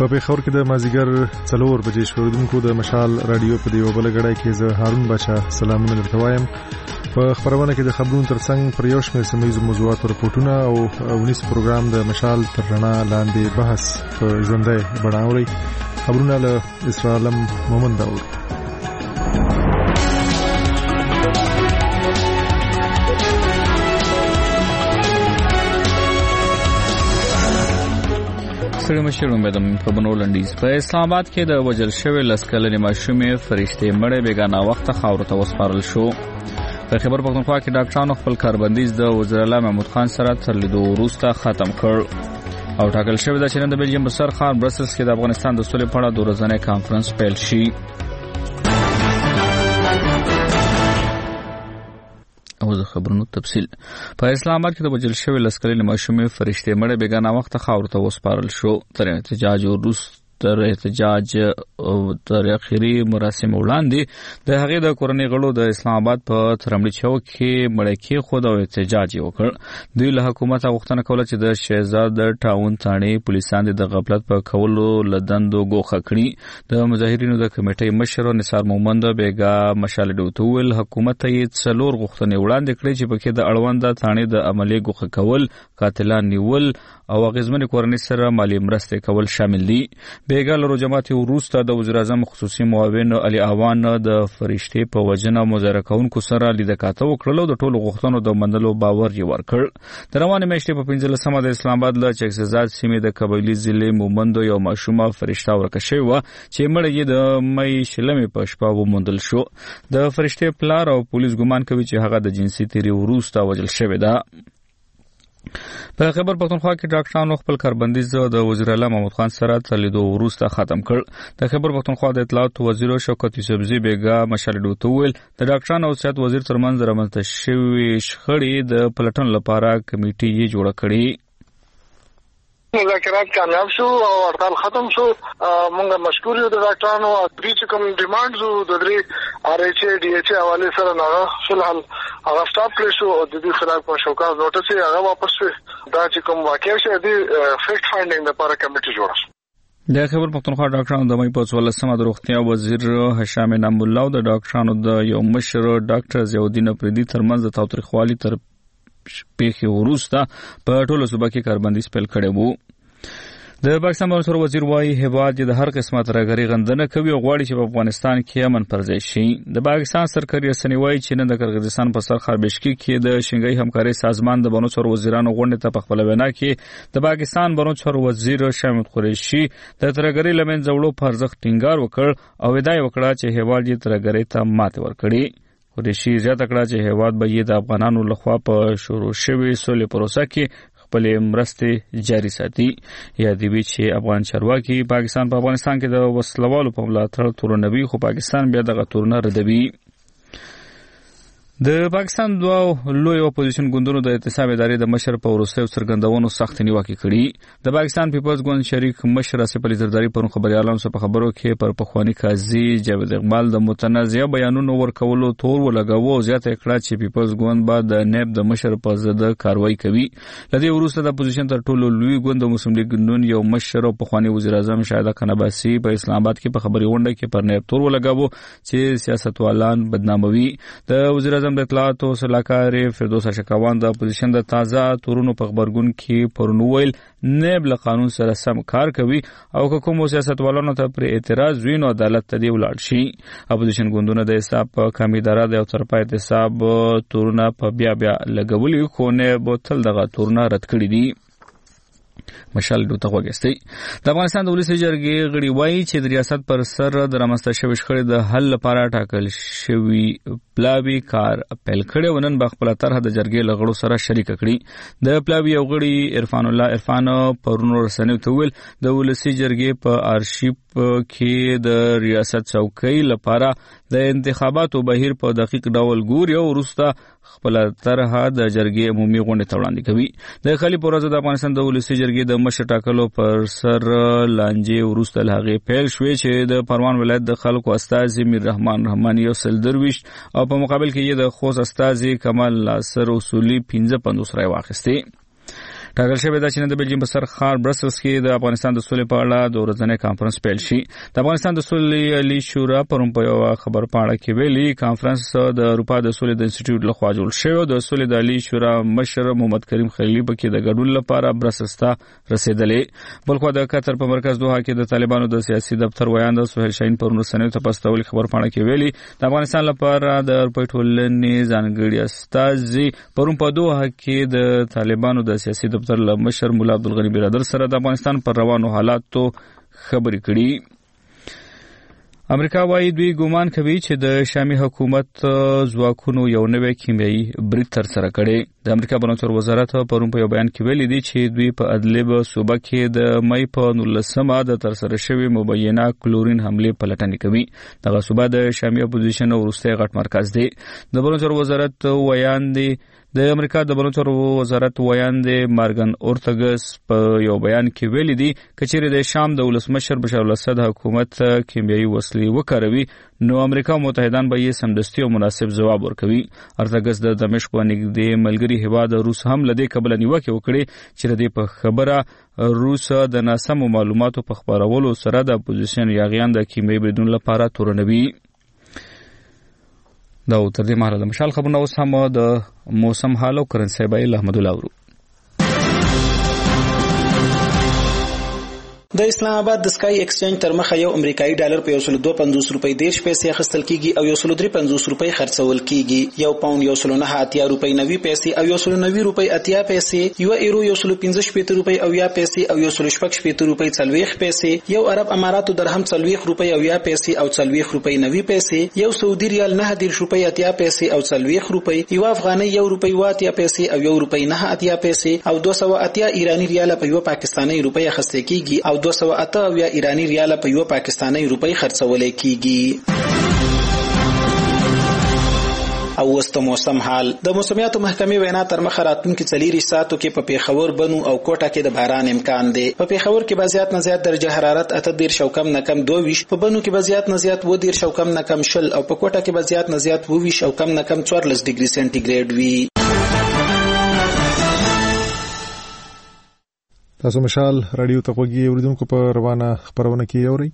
په پیښور کې د مازیګر 4 بجې شوردونکو د مشال رادیو په دیو بل غړای کې زه هارون بچا سلامونه درته وایم. په خبرونه کې د خبرونو ترڅنګ پر یو شمېر سیمه‌یزو موضوعاتو رپورټونه او ونیس پروګرام د مشال تر رڼا لاندې بحث په ژوندۍ بڼه اوري. خبرونه له اسرائیل مومن داور. سړي مشرون بدم په بنولندیز په اسلام آباد کې د وجل شوی لسکلنې ماشومې فرشتې مړې بیګانه وخت خاور ته وسپارل شو. په خبر پښتونخوا کې ډاکټرانو خپل کاربندیز د وزیر اعلی محمود خان سره تر لیدو وروسته ختم کړ او ټاکل شوی د چین د بلجیم په سر خان برسلز کې د افغانستان د سولې په اړه د ورځنی کانفرنس پیل شي. او د خبرونو تفصیل په اسلام آباد کې د وجل شوی لسکلنې ماشومې فرشتې مړې بیګانه وخت خاور ته وسپارل شو. تر احتجاج تر اخیری مراسم وړاندې د هغې د کورنۍ غړو د اسلام آباد په ترمړي چوک کې مړی کېښود او احتجاج یې وکړ. دوی له حکومته غوښتنه کوله چې د شهزاد ټاون ثانې پولیسان د غفلت په کولو له دندو ګوښه کړي. د مظاهرینو د کمیټې مشر نثار مومند بیګا مشال ډوته ویل حکومت یې 4 غوښتنې وړاندې کړې چې پکې د اړونده ثانې د عملي ګوښه کول، قاتلان نیول او اغیزمن کورنۍ سره مالی مرستې کول شامل دي. بیګا له جماعت وروسته د وزیر اعظم خصوصي معاون علي اوان د فرشتې په وجنه مذاکره کوونکو سره لیدکاته وکړل او د ټولو غوښتنو د منلو باور یې ورکړ. د روانې میاشتې په 15مه د اسلام آباد له چکسزاد سیمې د قبایلي ضلع مومندو یو ماشومه فرشته ورکه شوې وه چې مړی یې د مې شلمې په شپه وموندل شو. د فرشتې پلار او پولیس ګمان کوي چې هغه د جنسي تیري وروسته وژل شوې ده. په خبر پښتونخوا کې ډاکټرانو خپل کاربندیز د وزیر اعلی محمود خان سره تر لیدو وروسته ختم کړ. د خبر پښتونخوا د اطلاعات وزیر شوکت یوسفزي بیګا مشال ډوته ویل د ډاکټرانو او صحت وزیر ترمنځ رامنځته شوې شخړې د پلټن لپاره کمیټې یې جوړه کړې. مذاکرات کامیاب شو او هړتال ختم شو. مونږ مشکور یو د ډاکټرانو او چې کوم ډیمانډز د درې آر ایچ ای ډي ایچ ای حواله سره نه فلحال هغه سټاپ کړی شو او د دې خلاف په شوکاز نوټس یې هغه واپس شو. دا چې کوم واقع شو د فیکټ فایندینګ لپاره کمیټه جوړه شو. د خبر پښتونخوا ډاکټرانو د مې په 14مه د روغتیا وزیر هشام نعیم الله او د ډاکټرانو د یو مشر ډاکټر زیاودین افریدي ترمنځ د تاوتریخوالي تر پیښې وروسته په ټولو صوبه کې کاربندیز پیل کړی وو. د پاکستان مرکزي وزیر وايي هیواد د هر قسمه ترګری غندنه کوي او غواړي چې په افغانستان کې امن پر ځای شي. د پاکستان سرکاري رسنۍ وايي چې نن د قرغیزستان په سر خاربشکی کې د شنګای همکاري سازمان د بنو څور وزیرانو غونډه ته په خپل وینا کې د پاکستان بنو څور وزیر شامل قریشي د ترګری لمن زوړو پر ځخ ټینګار وکړ او ادعا وکړه چې هیواد یې ترګری ته ماته ورکړي. قریشي زیاته کړه چې هیواد به یې د افغانانو لخوا په شروع شوی سولې پروسه کې خپل مرستې جاري ساتي. یادې وی چې افغان چارواکي پاکستان په افغانستان کې د وسلوالو په ملاتړ تورنوي خو پاکستان بیا دغه تورنه ردوي. د پاکستان دوه لوی اپوزیشن ګوندونو د احتساب ادارې د مشر په وروستیو څرګندونو سخت نیوکه کړې. د پاکستان پیپلز ګوند شریک مشر اسف علي زرداری پر خبريالانو سره په خبرو کې پر پخوانی قاضي جاوید اقبال د متنازعه بیانونو ورکولو تور ولګاوه او زیاته کړه چې پیپلز ګوند به د نیب د مشر په ضد کاروایی کوي. لدې وروسته د اپوزیشن تر ټولو لوی ګوند مسلم لیگ نون یو مشر او پخوانی وزیر اعظم شاهد قنباسي په اسلام آباد کې په خبري غونډه کې پر نیب تور ولګاوه چې سیاستوالان بدناموي. د وزیر اعظم د اطلاعات او سلاکار فردوس شکاوان د اپوزیشن د تازه تورونو په خبرګون کې پرنوویل نیب له قانون سره سم کار کوي او کوم سیاستوالانو ته پر اعتراض وینو عدالت ته دی ولاړ شي. اپوزیشن ګوندونه د حساب کمی دره د طرفه احتساب تورونه په بیا لګولي خو نه بوتل دغه تورونه رد کړی دي. مشال دوته وګستي. د افغانستان د ولسی جرګې غړي وایي چې د ریاست پر سر د رامنځته شوی شخړې د حل لپاره ټاکل شوی پلاوی کار پیل کړي ونن بخپل طرح د جرګې لغړو سره شریک کړي. د پلاوی یو غړي عرفان الله عرفان پرونو رسنیو ته ویل د ولسی جرګې په آرشیف کې د ریاست څوکۍ لپاره د انتخاباتو بهیر په دقیق ډول ګوري او وروسته خپل طرح د جرګې عمومي غونډې ته وړاندې کوي. د خالي پروازه د افغانستان د ولسی جرګې د مشر ټاکلو پر سر لانجې وروسته لهغه پیل شوې چې د پروان ولایت د خلکو استازي میر رحمان رحماني او سل درویش او په مقابل کې د خوست استازي کمال ناصر اصولي 55 رای واخیستي. ټاکل شوی دا چې د بلجیم په سر ښار برسلز کې د افغانستان د سولې په اړه د ورځنی کانفرنس پیل شي. د افغانستان د سولې عالی شورا پرون په یو خبر پاڼه کې ویلي کانفرنس د اروپا د سولې د انسټیټیوټ لخوا جوړ شوی د سولې د عالی شورا مشر محمد کریم خلیلي په کې د ګډون لپاره برسلز ته رسیدلې. بلخو د قطر په مرکز دوحه کې د طالبانو د سیاسي دفتر ویاند سهیل شاهین پرون رسنیو ته پستول خبر پاڼه کې ویلي د افغانستان لپاره د اروپا ټولنې ځانګړي استازي پرون په دوحه کې د طالبانو د سیاسي دفتر له مشر مولا عبدالغنی برادر سره د افغانستان پر روانو حالاتو خبرې کړي. امریکا وايي دوی ګومان کوي چې د شامي حکومت ځواکونو یو نوې کیمیاوي برید تر سره کړي. د امریکا بهرنیو وزارت پرون په یو بیان کې ویلي دی چې دوی په ادلب صوبه کې د مې په 19مه د تر سره شوی مبینه کلورین حمله پلټنې کوي. دغه صوبه د شامي اپوزیشن ورسته غټ مرکز دی. د بهرنیو وزارت ویاند د امریکا د بهرنیو وزارت ویاند مارګن اورتګس په یو بیان کې ویلي دی کچېره د شام د ولسمشر بشار الاسد حکومت کیمیاوي وسلې وکاروي نو امریکا متحدان به یې سمدستي او مناسب ځواب ورکوي. اورتګس د دمشق باندې د ملګری هیواد روس هم لدی قبل نیوکه وکړي چې د په خبره روس د ناسمو معلوماتو په خبرولو سره د اپوزیشن یاغیان د کیمیاوي بریدونو لپاره تورنوي. دا تر دې مهاله د مشال خبرونه اوس هم د موسم حال او کرنسي بایل احمد الله ورو. د اسلام آباد د سکای ایکسچینج تر مخه یو امریکایي ډالر په 152 روپۍ 10 پیسې اخیستل کیږي او 153 روپۍ خرڅول کیږي. یو پاوند 109 روپۍ 90 پیسې او 190 روپۍ 80 پیسې، یو ایرو 115 روپۍ او 10 پیسې او 116 روپۍ 40 پیسې، یو عرب اماراتو درهم 40 روپۍ او 10 پیسې او 40 روپۍ 90 پیسې، یو سعودي ریال 9 روپۍ 80 پیسې او 40 روپۍ، یو افغاني 1 روپۍ 80 پیسې او 1 روپۍ 90 پیسې او 280 ایرانی ریال په یو پاکستاني روپۍ اخیستل کیږي او 208 ایرانی ریال په یو پاکستاني روپۍ خرڅول کیږي. او وست موسم حال د موسمیاتو محکمې وینا تر مخه راتلونکي 4 ساعتو کې په پیښور بنو او کوټه کې د باران امکان دی. په پیښور کې به زیات نه زیات درجه حرارت 18 او کم نه کم 22، په بنو کې به زیات نه زیات 20 او کم نه کم 20 او په کوټه کې به زیات نه زیات 20 او کم نه کم 14 ډیګري سنټیګریډ وي. تاسو مشال رادیو ته غوږی اوریدونکو په روانه خبرونه کې اورئ.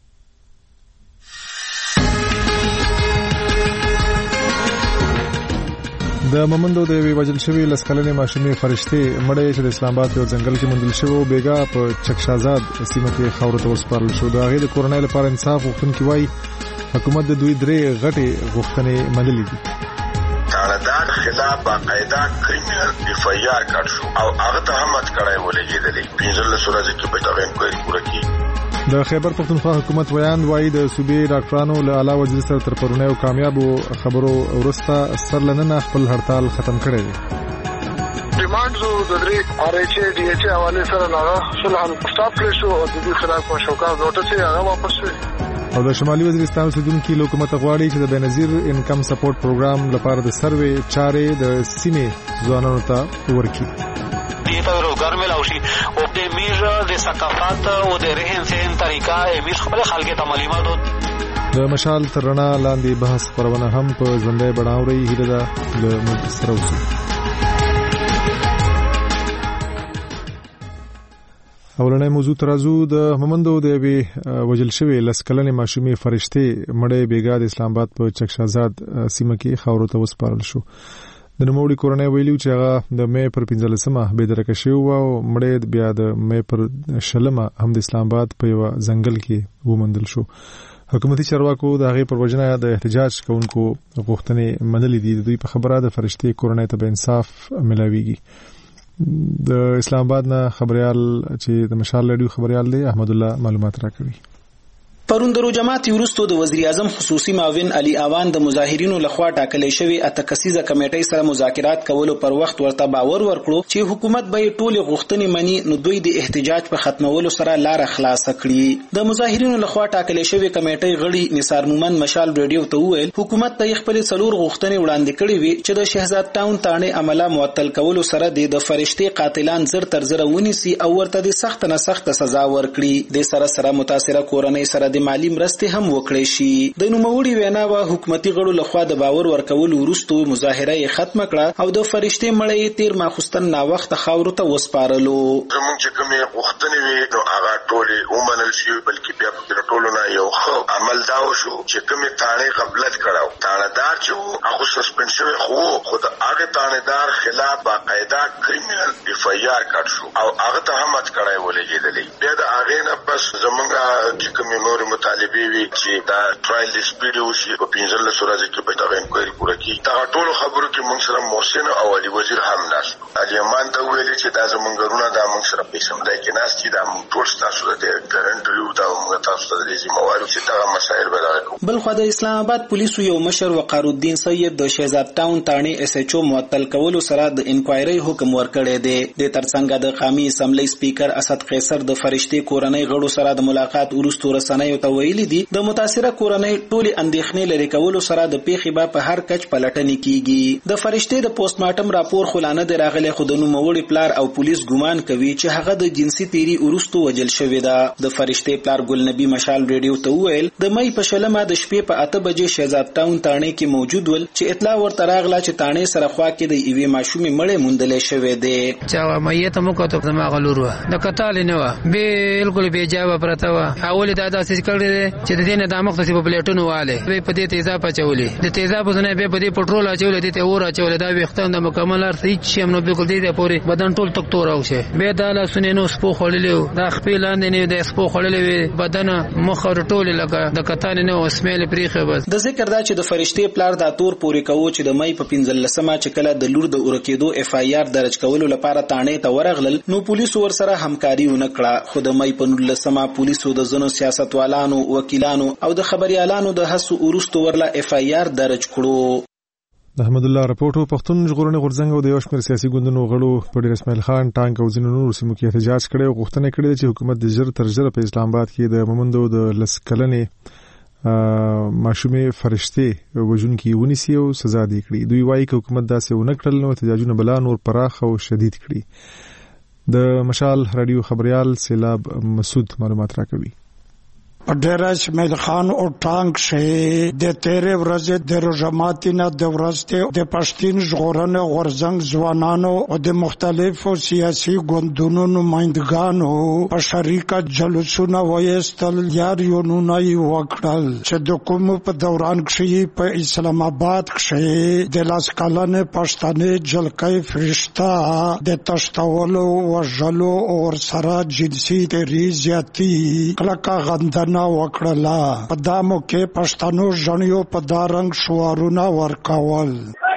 د ممندو د وی وجل شوی لسکلنې ماشومې فرشته مړې چې د اسلام آباد په ځنګل کې مندل شوی بیګا په چکشازاد سیمه کې خاور ته وسپارل شو. د هغې د کورنۍ لپاره انصاف غوښتونکي وایي حکومت د دوی درې غټې غوښتنې منلې دي. قرارداد خلاف باقاعده کریمینل اف ای آر کړ شو او هغه ته هم اټکړای ولګېدلې. 15 ورځې کې به دا انکوایري پوره کړي. د خیبر پختونخوا حکومت ویاند وایي د صوبې ډاکټرانو له اعلی وزیر سره تر پرونه او کامیابو خبرو ورسته سرلننه خپل هړتال ختم کړی دی. ډیمانډز د درې آر ایچ ای ډي ایچ ای حواله سره نه فلحال سٹاپ کړی شو او د دې خلاف مشوکا نوټس یې هغه واپس شوی. او د شمالي وزیرستان اوسیدونکو له حکومت غواړي چې د بنظیر انکم سپورټ پروګرام لپاره د سروې چارې د سیمې ځوانانو ته ورکړي. دیتا روزګار ملاوي شي او د امیر د ثقافت او د رهن سهن طریقه امیر خپل خلک ته معلوماتو د مشال تر رڼا لاندې بحث خبرونه هم په ژوندۍ بڼاوري هیله ده له موږ سره اوسئ. اولنې موضوع ترازو د ممندو د وی وجل شوی لسکلنې ماشومې فرشته مړې بیګا د اسلام آباد په چکشازاد سیمه کې خاور ته وسپارل شو. د نوموړي کورنۍ ویلو چې هغه د مې پر 15مه به درکه شو او مړې بیا د مې پر شلمه هم د اسلام آباد په یو ځنګل کې ومندل شو. حکومتي چارواکو د هغې پر وجنه د احتجاج کوونکو غوښتنې منلې دي. دوی په خبره د فرشتي کورنۍ ته به انصاف ملاويږي. د اسلام آباد نه خبريال چې د مشال رادیو خبريال دی احمد الله معلومات راکړي. پرون درو جماعت یورستو د وزیر اعظم خصوصي معاون علي اوان د مظاهرینو لخوا ټاکلې شوی اتکسیزه کمیټې سره مذاکرات کولو پر وخت ورته باور ورکړو چې حکومت به ټول غوښتنې مني نو دوی د احتجاج په ختمولو سره لار خلاص کړي. د مظاهرینو لخوا ټاکلې شوی کمیټې غړي نثار مومن مشال رادیو ته وویل حکومت ته خپل څلور غوښتنې وړاندې کړې وي چې د شهزاد ټاون تانه عمله معطل کولو سره د فرشتي قاتلان زر تر زر ونیسي او ورته د سخت نه سخت سزا ورکړي. د سره متاثره کورنۍ سره د نورې مالی مرستې هم وکړې شي. د نوموړي وینا وا حکومتي غړو لخوا د باور ورکول وروسته مظاهره یې ختم کړه او د فرشتې مړی تیر ماخوستن نا وخت خاورو ته وسپارلو. زموږ چې کومې غوښتنې وي نو هغه ټولې ومنل شي، بلکې بیا په ټولو نه یو ښه عمل دا وشو چې کومې تاڼې غفلت کړو، تاڼهدار چې وو هغه سسپند شوی خو د هغه تاڼهدار خلاف باقاعده کریمینل FIR کړ شو او هغه ته هم اټکړای ولګېدلی. بیا د هغې نه پس زموږ چې کومې نورې مطالبې وي چې دا ټرایل د سپیډ وشي په 15 ورځې کې به دغه انکوایري پوره کړي. دغه ټولو خبرو کې موږ سره محسن او علي وزیر هم ناست. علي امان ته ویلي چې دا زموږ غرونه دا موږ سره په سمدای کې ناست دي، دا موږ ټول ستاسو د ګارنټ یو دا موږ تاسو ته د ذمہوارو چې دغه مسایل به دغه. بل خو د اسلام آباد پولیسو یو مشر وقار الدین سید د شهزاد ټاون تاڼې SHO معطل کولو سره د انکوایري حکم ورکړی دی. د ترڅنګ د قومي اسمبلی سپیکر اسد قیصر د فرشتې کورنۍ غړو سره د ملاقات وروسته رسنیو ته ویلي دي د متاثره کورنۍ ټولې اندېښنې لري کولو سره د پیښې به په هر کچ پلټنې کیږي. د فرشتې د پوسټ مارټم راپور خلانه د راغلي خو د نوموړي پلار او پولیس ګمان کوي چې هغه د جنسي تیری وروسته وجل شوی ده. د فرشتې پلار ګل نبی مشال ریډیو ته وویل د مې په شلمه د شپې په 8 بجې شهزاد ټاون تاڼې کې موجود ول چې اطلاع ورته راغله چې تاڼې سره خوا کې د ایوي ماشومې مړې موندلې شوې ده. چا مې ته مو کوته زما غلور و د کتال نه و بالکل بے جواب پرتا و. اول دا داسې کړی چې د دینه د مختصي په پلیټونو واله به په دې تیزاب چولې د تیزاب زنه به په دې پټرول اچولې دې ته اور اچولې دا وختان د مکمل ارث هیڅ شی نو بالکل دې پورې بدن ټول تک تور اوشه به دا لاسونه نو سپو خړلې دا خپل لاندې نه د سپو خړلې بدن مخ ټول لکه د کتان نه اسماعیل پریخه. بس د ذکر دا چې د فرشتې پلار دا تور پورې کوو چې د مې په 15مه چې کله د لور د اورکېدو FIR درج کولو لپاره تاڼې ته ورغلل نو پولیسو ورسره همکاري ونکړه. خو د مې په 19مه پولیسو د زنو سیاستوالانو وکیلانو او د خبريالانو د هڅو وروسته ورله FIR درج کړو. د احمد الله راپورټو پښتون ژغورنې غورځنګ او د یو شمېر سیاسي ګوندونو غړو په ډیر اسماعیل خان ټانک او ځینو نورو سیمو کې احتجاج کړی او غوښتنه کړې چې حکومت د ژر تر ژره په اسلام آباد کې د مومندو د لسکلنې ماشومې فرشتې وژونکي ونیسي او سزا دې کړي. دوی وایي چې حکومت داسې ونه کړل نو احتجاجونه بلا نور پراخ او شدید کړي. د مشال رادیو خبريال سیلاب مسعود معلومات راکوي. ډیر اسماعیل خان او ټانک شه د 13 ورځې د روزماتینه د ورځته د پښتون ژغورنې غورځنګ ځوانانو او د مختلفو سیاسي ګوندونو نمائندګانو په شریکه جلوسونه وایستل یارونه وکړل چې د کوم په دوران کې په اسلام آباد کې د لاس کلنې پښتنې جلکې فرشتہ د تشتولو وژلو او سره جنسي تریزیاتی کلکه غندنه وکړه. په دامو کې پښتنو ژوندیو په دارنګ شوارونه ورکول.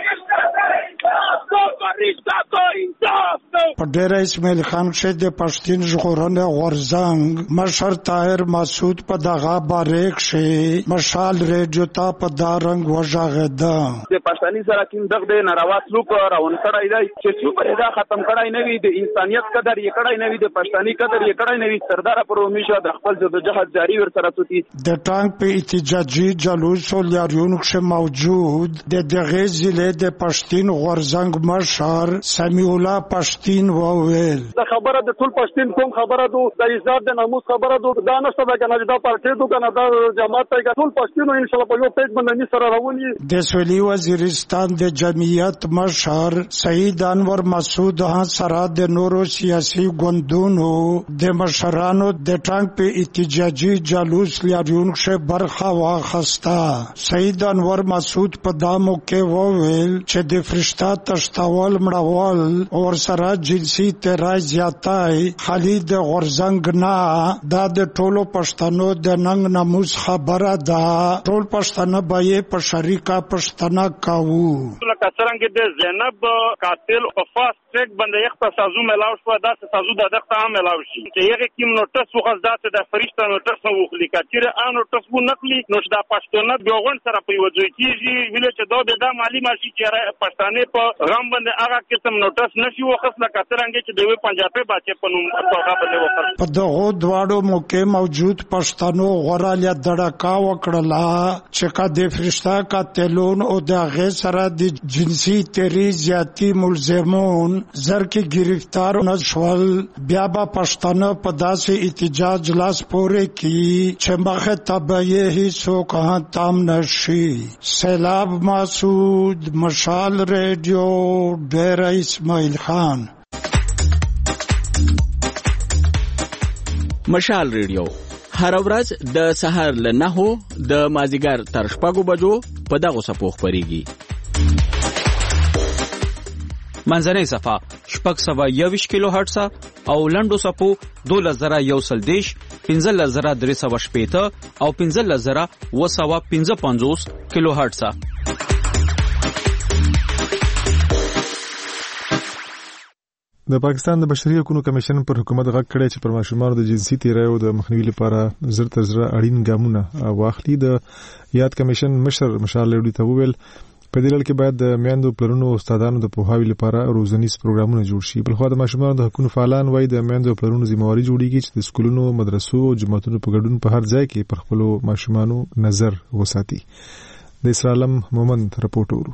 په ډیر اسماعیل خان کې د پښتون ژغورنې غورځنګ مشر طاهر مسعود په دغه باریک شي مشال ریډیو ته په دارنګ وژغېده. د پښتني سره کوم دغه ناروا سلوک راون کړای دی چې څو دا ختم کړای نه وي، د انسانيت قدر یې کړای نه وي، د پښتني قدر یې کړای نه وي. سردار پرومیشه د خپل جدوجہد جاری ورسره سوتي. د ټانک په احتجاجي جلوس لاریون کې موجود د دغه ضلع د پښتون غورځنګ مشر سمیع الله پښتون وویل دا خبره د ټول پښتون کوم خبره ده، د عزت د ناموس خبره ده، دا نشته د کنه د پارټي ده کنه د جماعت ته ټول پښتون ان شاء الله په یو پیج باندې سره راونی. د سویلي وزیرستان د جمعیت مشر سید انور مسعود سره د نورو سیاسي ګوندونو د مشرانو د ټانک په احتجاجي جلوس لاریون کې برخه واخیسته. سید انور مسعود په دامو کې وویل چې د فرشتہ تشتول مړول او سره جنسي ترازیاتای خالد غورځنګ نه دا د ټولو پښتنو د ننګ ناموس خبره ده. ټول پښتنه به په شریکه پښتنه کاوه. لکه څنګه د زینب قاتل او فاست ټریک باندې یو تاسو ملاو شو دا تاسو د دغه هم ملاو شي چې یو کوم نوټس وخت ذات د فرشتہ نوټس وخلی کچره ان نوټس وو نقلی نو دا پښتنه بيوغون سره په وځي کیږي ویل چې دا مالی ماشي چې پښتانه په غم باندې هغه قسم نوټس نشي وخت لکه څنګه چې دوی پنجابي بچي په نوم توګه باندې وکړ. په دغه دواړو موقع موجود پښتنو غوړاله دړکا وکړه چې کا د فرشتہ قاتلون او د غیر سره د جنسي جنسی تیری زیاتی ملزمون زر کې گرفتار نشول بیا به پښتانه په داسې احتجاج لاس پورې کی چې مخه تبعیه هیڅوک تام نشي. سیلاب مسعود، مشال ریډیو، ډیر اسماعیل خان. مشال ریډیو هر ورځ د سحر له 9 د مازیګر تر 6 بجو په دغه صفو خبريږي. منځنۍ صفه 621 کیلو هرتز او لنډو صفو 2110 15380 او 15255 کیلو هرتز. د پاکستان د بشري حقوقو کمیشن پر حکومت غږ کړی چې پر ماشومانو د جنسي تیریو د مخنیوي لپاره زر تر زر اړین ګامونه واخلي. د یاد کمیشن مشر مشال ریډیو ته وویل په دې لړ کې باید د میندو پلرونو او استادانو د پوهاوي لپاره روزنیز پروګرامونه جوړ شي. بلخو د ماشومانو د حقوقو فعالان وایي د میندو پلرونو ذمہواری جوړیږي چې د سکولونو، مدرسو او جماعتونو په ګډون په هر ځای کې پر خپل ماشومانو نظر وساتي. د اسرائیل مومند رپورټ ورو.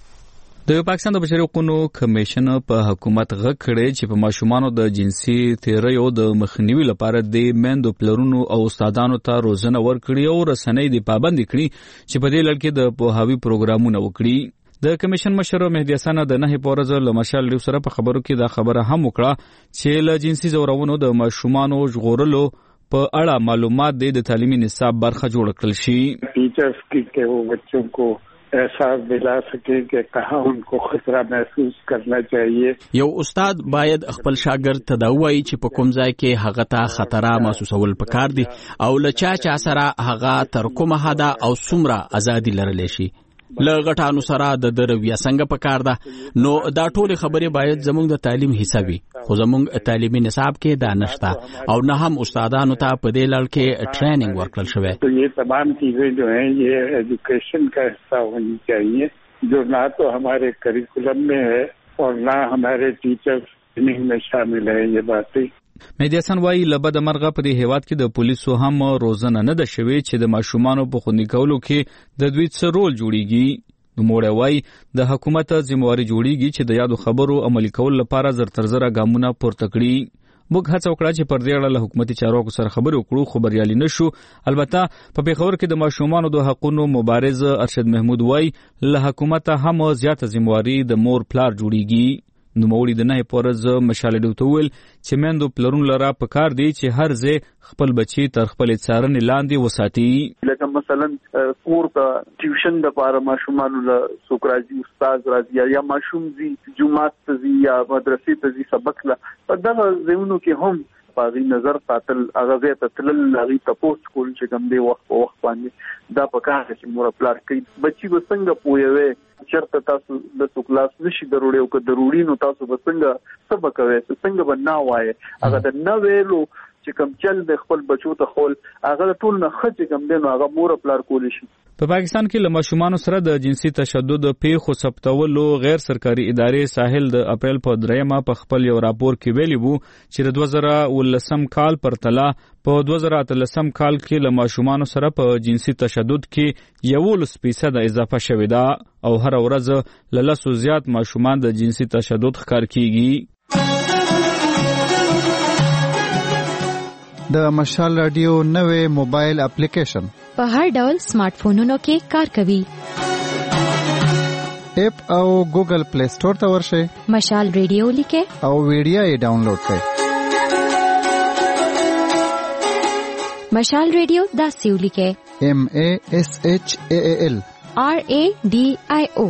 د پاکستان د بشري حقوقو کمیشن په حکومت غږ کړی چې په ماشومانو د جنسي تیریو د مخنیوي لپاره د میندو پلرونو او استادانو ته روزنه ورکړي او رسنۍ د پابند کړي چې په دې لړ کې د پوهاوي پروګرامونه وکړي. د کمیشن مشر مهدی حسن د نه پورز له مشال ریو سره په خبرو کې دا خبره هم وکړه چې له جنسي زورونو د ماشومانو ژغورلو په اړه معلومات د تعلیمي نصاب برخه جوړ کړل شي. Teachers की के वो बच्चों को एहसास दिला सके कि कहाँ उनको खतरा महसूस करना चाहिए. یو استاد باید خپل شاګرد ته دا وایي چې په کوم ځای کې هغه ته خطر محسوسول پکار دي او لچا سره هغه تر کومه حدا او څومره ازادي لرلی شي. له غټانو سره د درویا څنګه پکار ده. نو دا ټول خبرې باید زموږ د تعلیم حصہ وي، خو زموږ تعلیمي نصاب کې دا نشته او نه هم استادانو ته په دې لړ کې ټریننګ ورکړل شوی. تو یہ تمام چیزیں جو ہیں یہ ایجوکیشن کا حصہ ہونی چاہیے جو نہ تو ہمارے کریکولم میں ہے اور نہ ہمارے ټیچرز ټریننګ میں شامل ہے. یہ باتیں مهدی حسن وايي لبد مرغه په دې هیواد کې د پولیسو هم روزنه نه ده شوی چې د ماشومانو په خوندي کولو کې د دوی څه رول جوړیږي. نو موړی وايي د حکومت ذمہواری جوړیږي چې د یادو خبرو عملي کول لپاره زر تر زر ګامونه پورته کړي. موږ هڅه وکړه چې پر دې اړه له حکومتي چارواکو سره خبرې وکړو خو بریالي نشو. البته په پیښور کې د ماشومانو د حقوقو مبارز ارشد محمود وايي له حکومت هم زیاته ذمہواری د مور پلار جوړیږي. نو موړي د نه پورز مشاله دوتول چې مندو پلرون لرا پکار دی چې هر ځای خپل بچي تر خپل څارنې لاندې وساتي. لکه مثلا کور ته ټیوشن د پاره ماشومان له سوکراجي استاد راځي یا ماشوم زی جمعات ته زی یا مدرسې ته زی سبق لا په دغه ځایونو کې هم پاغي نظر ساتل اغازه ته تل لغي تاسو کول چې کوم دی وخت په وخت باندې دا پکار چې مور پلار کوي بچي وسنګ پوهوي چرته تاسو د کلاس نشي ضروري او که ضروري نو تاسو وسنګ سبق کوي څنګه بنا وای هغه د نو ویلو چې کوم چل د خپل بچو ته خول هغه ټول نه خچ کوم دی نو هغه مور پلار کولی شي. په پاکستان کې له ماشومان سره د جنسي تشدد پیښو ثبتولو غیر سرکاري ادارې ساحل د اپریل په 3 په خپل یو راپور کې ویلي وو چې 2019 کال پر تلا په 2013 کال کې له ماشومان سره په جنسي تشدد کې 11% اضافه شوې ده او هر ورځ له 100 زیات ماشومان د جنسي تشدد ښکار کیږي. د مشال رادیو نوې موبایل اپلیکیشن په هر ډول سمارټ فونونو کې کار کوي. اپ او ګوګل پلی سٹور ته ورشئ، مشال رادیو لیکه او ویډیو یې ډاونلوډ کړئ. مشال رادیو داسې ولیکه MASHAAL RADIO.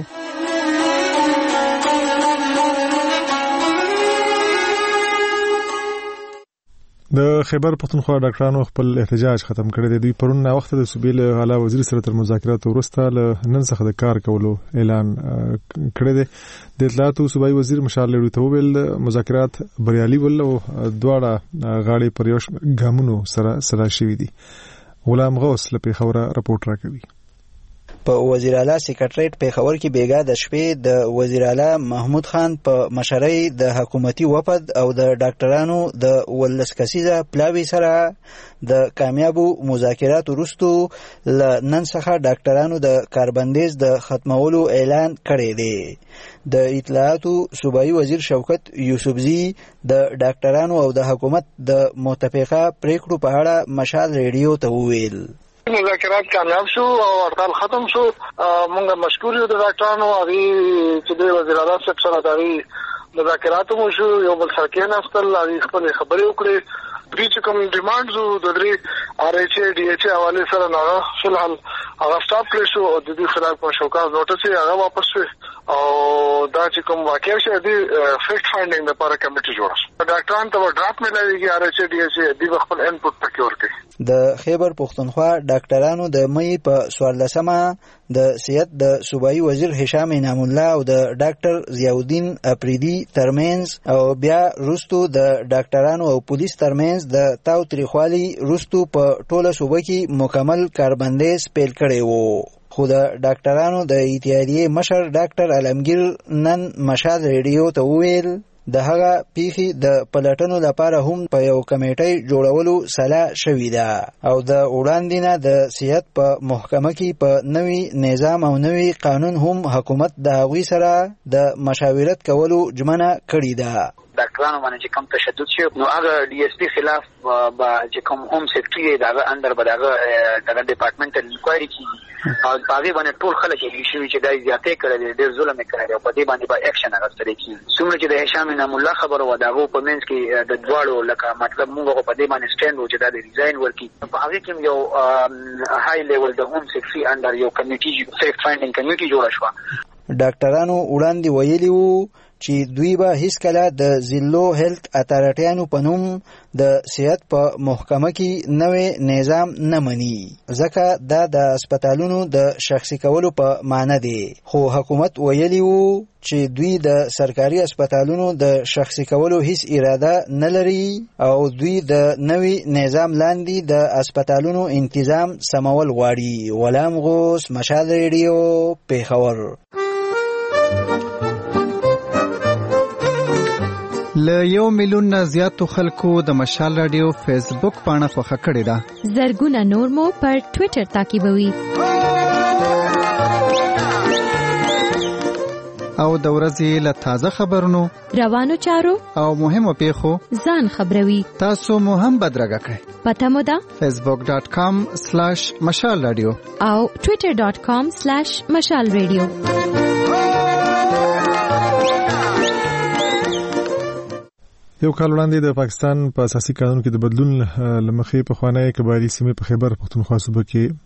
د خیبر پختونخوا ډاکټرانو خپل احتجاج ختم کړی دی. دوی پرون وخت د صوبې له اعلی وزیر سره تر مذاکرات وروسته له نن څخه د کار کولو اعلان کړی دی. د اطلاعاتو صوبایي وزیر مشال ریډیو ته وویل مذاکرات بریالي ول او دواړه غاړې پر یو ګامونو سره شوي دي. غلام غوث له پیښور رپورټ راکوي. په وزیر اعلی سکریټریټ پیښور کې بیګا د شپې د وزیر اعلی محمود خان په مشرۍ د حکومتي وفد او د ډاکټرانو د ولس کسیزه پلاوی سره د کامیابو مذاکراتو وروسته له نن څخه ډاکټرانو د کاربندیز د ختمولو اعلان کړی دی. د اطلاعاتو صوبایي وزیر شوکت یوسفزي د ډاکټرانو او د حکومت د متفقه پریکړو په اړه مشال ریډیو ته وویل مذاکرات کامیاب شو او هړتال ختم شو. مونږ مشکور یو د ډاکټرانو هغه چې د وزیر اعلی صاحب سره د مذاکرات مو شو، یو بل سره کېناستل، هغه خپل خبرې وکړې. دوی چې کوم ډیمانډز د درې آر ایچ ای ډي ایچ ای حواله سره نه فلحال هغه سټاپ کړی شو او د دې خلاف په شوکاز نوټس یې هغه واپس شو او دا چې کوم واقع شوه دی فیکټ فایندینګ لپاره کمیټه جوړه شوه. ډاکټرانو ته ډراپ ملایوي آر ایچ ای ډي ایچ ای د خپل انپوټ پکې ورکړي. د خیبر پښتونخوا ډاکټرانو د مې په 14مه د صحت د صوبایي وزیر هشام انعام الله او د ډاکټر ضیاءالدین اپریدي ترمنځ او بیا روستو د ډاکټرانو او پولیس ترمنځ د تاو تریخوالي روستو په ټوله صوبه کې مکمل کاربندیز پیل کړی وو. خو د ډاکټرانو د اتحادیې مشر ډاکټر علمگیر نن مشال ریډیو ته وویل د هغه پیخي د پلټنو لپاره هم په یو کمیټې جوړولو سلا شوې ده او د وړاندې نه د صحت په محکمه کې په نوي نظام او نوي قانون هم حکومت د هغوی سره د مشاورت کولو ژمنه کړې ده. ډاکټرانو باندې چې کوم تشدد شي نو هغه ډي اس پی خلاف با چې کوم هوم سیکریټري دغه اندر به دغه ډپارټمنټل انکوایري کیږي او باغې باندې ټول خلک یې شوی چې دای زیاتې کړل ډېر ظلم کړی او په دې باندې به اکشن اخیستل کیږي. څومره چې د هشام انعام الله خبره و دغه په منځ کې د دواړو لکه مطلب موږ په دې باندې سټاند و چې دا د ریزاین ورکی په هغه کې یو های لیول د هوم سیکریټري اندر یو کمیټي فیکټ فایندینګ کمیټي جوړه شوه. ډاکټرانو وړاندې ویلي وو چې دوی به هیڅ کله د زیلو هیلث اتارټیانو په نوم د صحت په محکمه کې نوې نظام نه مني ځکه دا د هسپتالونو د شخصي کولو په معنی دی. خو حکومت ویلي وو چې دوی د سرکاري هسپتالونو د شخصي کولو هیڅ اراده نه لري او دوی د نوي نظام لاندې د هسپتالونو انتظام سمول غواړي. غلام غوث، مشال ریډیو، پیښور. له 1 میلیون نه زیاتو خلکو د مشال رادیو فیسبوک پاڼه خوښه کړې ده. زرګونه نور مو پر ټوئیټر تعقیبوي او د ورځې له تازه خبرونو، روانو چارو او مهمو پیښو ځان خبروي. تاسو مو هم بدرګه کړئ. پته مو ده facebook.com/مشال رادیو او twitter.com/مشال رادیو. یو کال وړاندې د پاکستان په اساسي قانون کې د بدلون لمخې په خوانای کباري سیمې په خیبر پښتونخوا صوبه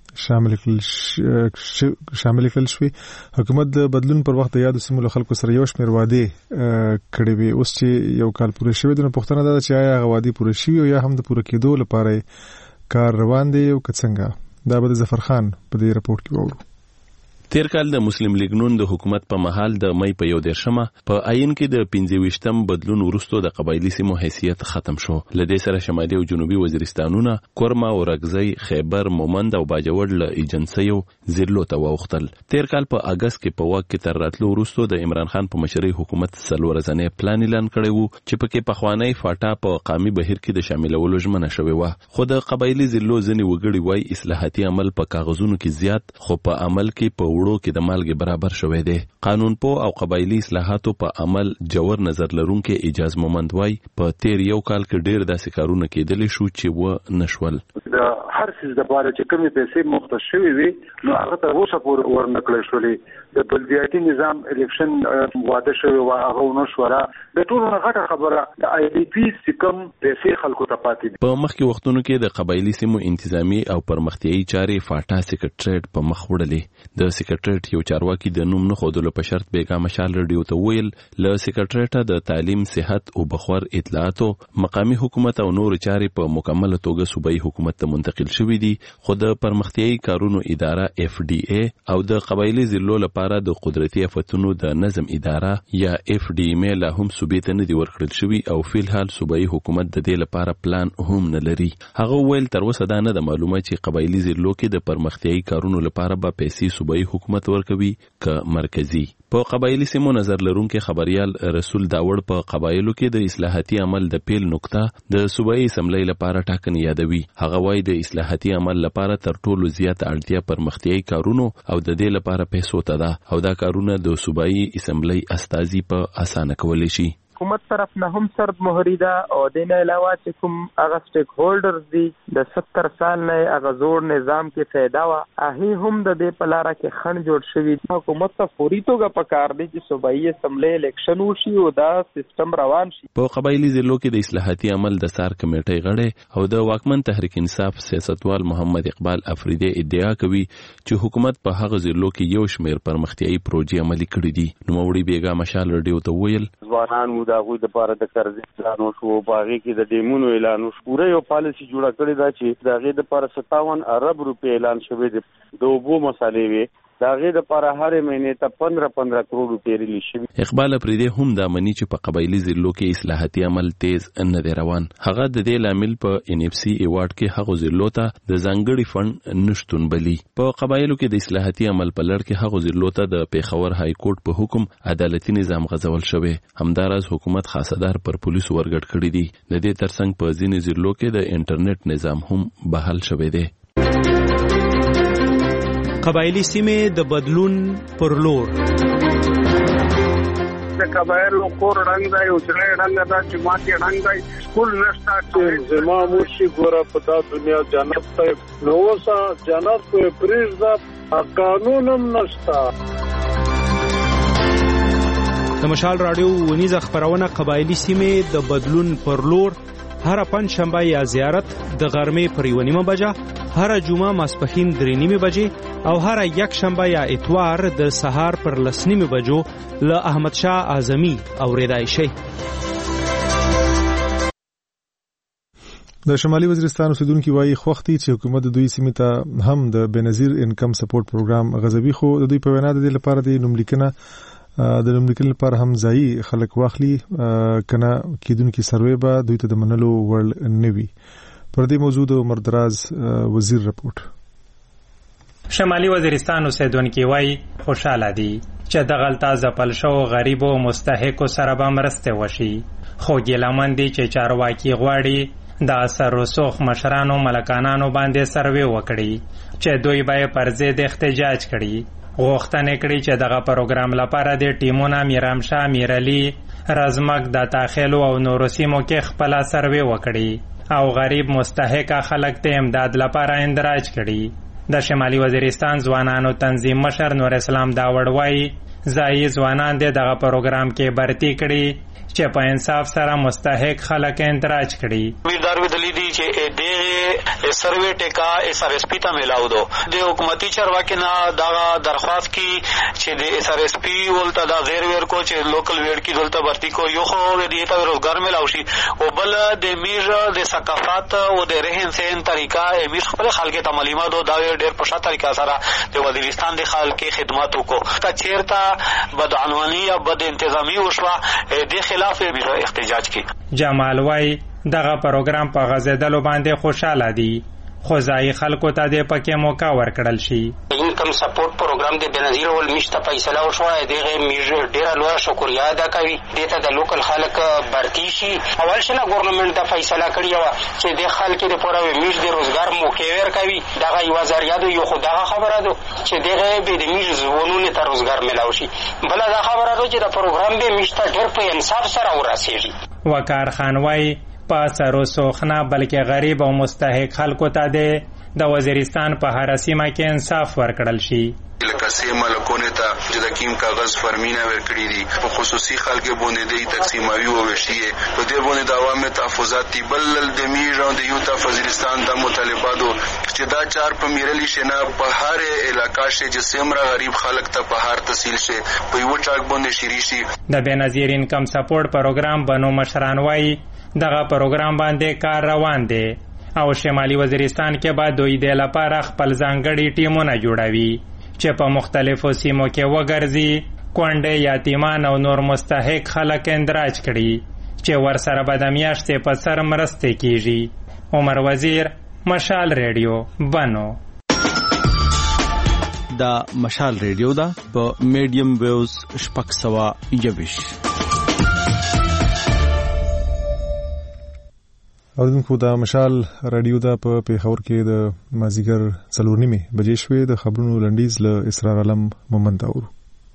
کې شامل کړل شوې. حکومت د بدلون پر وخت د یادو سیمو له خلکو سره یو شمېر وعده کړې وي. اوس چې یو کال پوره شوی د پښتنه ده چې آیا هغه وعده پوره شوی او یا هم د پوره کېدو لپاره کار روان دی او څنګه؟ دا به د ظفر خان په دې رپورت کې وورو. تیر کال د مسلم لیگ نون د حکومت په محل د مې په 11مه په عین کې د 25م بدلون وروسته د قبایلی سیمو حیثیت ختم شو. لدې سره شمالي او جنوبي وزیرستانونه کورما او رګزی، خیبر، مومند او باجوړ له ایجنسیو زیرلو ته واوختل. تیر کال په اگست کې په واک کې تر راتلو وروسته د عمران خان په مشرۍ حکومت سلورځنې پلان اعلان کړی وو چې پکې په خوانی فاټا په قامي بهیر کې د شاملولو ژمنه شوې و. خو د قبایلی زیرلو ځنی وګړي وای اصلاحاتي عمل په کاغذونو کې زیات خو په عمل کې په وړو کې د مالګې برابر شوی دی. قانون پو او قبایلی اصلاحاتو په عمل جوړ نظر لرونکو اجازه مومند وای په تیر یو کال کې ډیر داسې کارونه کېدل شو چې و نشول. د هر څه د باره چې کومې پیسې مختص شوی وي نو هغه ته اوسه پورې ورنکړل شولې. د بلدیاتي نظام الیکشن واده شوی و هغه نشوره. د ټولو غټه خبره د آی ډی پی سکم پیسې خلکو ته پاتې دي. په مخکې وختونو کې د قبایلی سیمو انتظامی او پرمختیایي چارې فاټا سیکریټریټ په مخ وړلې. د سیکریټریټ یو چارواکي د نوم نه خودلو په شرط بیګا مشال رادیو ته ویل ل سیکریټریټ د تعلیم صحت او بخور اطلاعات مقامی حکومت او نور چارې په مکمل توګه صوبایي حکومت ته منتقل شوې دي خو د پرمختیايي کارونو اداره FDA او د قبایلی ضلعو لپاره د قدرتي آفتونو د نظم اداره یا FDM لا هم صوبې ته نه دی ورکړل شوی او فل حال صوبایي حکومت د دې لپاره پلان هم نه لري. هغه ویل تر اوسه دا نه د معلومه چې قبایلی ضلعو کې د پرمختیايي کارونو لپاره به پیسې صوبایي حکومت ورکوي که مرکزی. په قبایلی سیمو نظر لرونکو خبريال رسول داوړ په قبایلو کې د اصلاحاتي عمل د پیل نقطه د صوبایي اسمبلی لپاره ټاکنې یادوي. هغه وايي د اصلاحاتي عمل لپاره تر ټولو زیات اړتیا پرمختیايي کارونو او د دې لپاره پیسو ته ده او دا کارونه د صوبایي اسمبلی استازي په اسانه کولی شي. حکومت طرف نه هم سرد مهری ده او د نه علاوه چې کوم هغه سټیک هولډرز دي د 70 سال نه هغه زوړ نظام کې فایده وا هغه هم د دې په لار کې خنډ جوړ شوی. حکومت ته فوري توګه پکار دي چې صوبایي اسمبلی الیکشن وشي او دا سیستم روان شي. په قبایلی ضلعو کې د اصلاحاتي عمل د سار کمیټې غړي او د واکمن تحریک انصاف سیاستوال محمد اقبال افریدی ادعا کوي چې حکومت په هغه ضلعو کې یو شمېر پرمختیايي پروژې عملي کړې دي. نو وړي بیګا مشال رادیو ته ویل ځوانان دا غوي د لپاره د قرضې اعلان وشو باغې کې د ډیمونو اعلان وشو پوره یو پالیسی جوړه کړې ده چې دا غي د لپاره 57 ارب روپے اعلان شوی دی د اوبو مسالې وي دا غي د لپاره هر مهینه ته 15 کروڑ روپے ریلی شي. اقبال پریده هم دا منی چې په قبایلی ضلعو کې اصلاحاتي عمل تیز نه دی روان. هغه د دې لامل په NFC ایوارډ کې هغه ضلعو ته د ځانګړي فند نشټون بلی. په قبایلو کې د اصلاحاتي عمل په لړ کې هغه ضلعو ته د پیښور های کورټ په حکم عدالتي نظام غځول شوی. همدارس حکومت خاصدار پر پولیسو ورګډ کړی دي. د دې ترڅنګ په ځینې ضلعو کې د انټرنیټ نظام هم بحال شوی دی. قبایلی سیمې د بدلون پر لور د قبایلو کور رنگ دی او چې رنگ دا چې ماته رنگ دی سکول نشته چې زما موشي ګوره په دا دنیا جنت ته نو وسه جنت په پریزه قانونم نشته. د مشال رادیو ونیزه خبرونه قبایلی سیمې د بدلون پر لور هر پنځ شنبه یا زیارت د غرمې پر 1:30 بجې هر جمعه ماسپښین 3:30 بجې او هر یک شنبه یا اتوار د سهار پر 10:30 بجو له احمد شاه اعظمي اوریدای شي. د شمالي وزیرستان اوسیدونکو وايي خوختي چې حکومت د دوی سیمې ته هم د بنظیر انکم سپورټ پروګرام غزوي خو د دوی په وینا د لپاره د نوملیکنه د نوملیکل لپاره هم ځای خلک واخلي کنه کیدونکو سروې به دوی ته د منلو وړ نوي. پر دې موضوع د مردراز وزیر رپورت. شمالي وزیرستان اوسیدونکو وايي خوشاله دي چې د غلطه ځپل شو غریب او مستحق سره به مرسته وشي خو ګیلمن دي چې چارواکي غواړي د اثر رسوخ مشرانو ملکانانو باندې سروې وکړي چې دوی به پر ضد احتجاج کړي. غوښتنه کړې چې دغه پروګرام لپاره د ټیمونو میرامشاه میرعلی رزمک د تاخلو او نورو سیمو کې خپل سروې وکړي او غریب مستحق خلک ته امداد لپاره اندراج کړي. د شمالي وزیرستان ځوانانو تنظیم مشر نور اسلام داوړ وایي ځایي ځوانان دغه پروګرام کې برتی کړي چې په انصاف سره مستحق خلک اندراج کړي. میردار ودلی دي چې د سروې ټیکا SRSP ته ملاو دو د حکومتي چارواکي نه دا درخواست کی چې د SRSP ولته دا غیر ور کو چې لوکل ویډ کی دلته برتی کو یو خو د دې ته روزګار ملاو شي او بل د میر د ثقافت او د رهن سهن طریقہ امیر خپل خلک ته معلومات دا ډېر په شاته طریقہ سره د وزیرستان د خلک خدمات وکړو. تا چیرته بدعنوانی یا بد انتظامی وشوه د خلاف احتجاج کی. جمال وای دغه پروګرام په غزیدلو باندې خوشاله دي خو ځای خلکو ته د پکې موقع ورکړل شي. انکم سپورټ پروګرام د بنظیر ول مشته فیصله وشوه دغه میجر ډیر لوړ شکریا ادا کوي دته د لوکل خلک برتی شي. اول شنه ګورنمنت د فیصله کړی و چې د خلکو د پوره میج د روزګار موقع ورکوي دغه یو ذریعہ دی یو خدای خبره ده چې دغه به د میج زونونه ته روزګار ملاوي شي. بل دا خبره ده چې د پروګرام به مشته ډیر په انصاف سره ورسیږي. وقار خان وای په سر سوخنه بلکې غریب او مستحق خلکو ته د وزیرستان په هر سیمه کې انصاف ورکړل شي. لکه سیمه لکونه ته چې د کیم کاغذ فرمینه ورکړي دي په خصوصي خلک باندې د تقسیماوي او وشي په دې باندې د عوامو تحفظات بل د میرو د یو ته وزیرستان د مطالباتو چې دا چار په میرلی شنه په هر علاقې چې سیمره غریب خلک ته په هر تحصیل شي په یو چاک باندې شری شي. د بنظیر انکم سپورټ پروګرام بنو مشران وایي دغه پروګرام باندې کار روان دی او شمالي وزیرستان کې به دوی د لپاره خپل ځانګړي ټیمونه جوړوي چې په مختلفو سیمو کې وګرځي، کونډې، یتیمان او نور مستحق خلک اندراج کړي چې ورسره به د میاشتې په سر مرستې کیږي. عمر وزیر، مشال ریډیو، بنو. دا مشال ریډیو دا په میډیم ویوز 621. اوردونکو دا مشال رادیو دا په پیښور کې د مازیګر 4:30 بجې شوې. د خبرونو لنډیز له اسرار علم مومند اورو.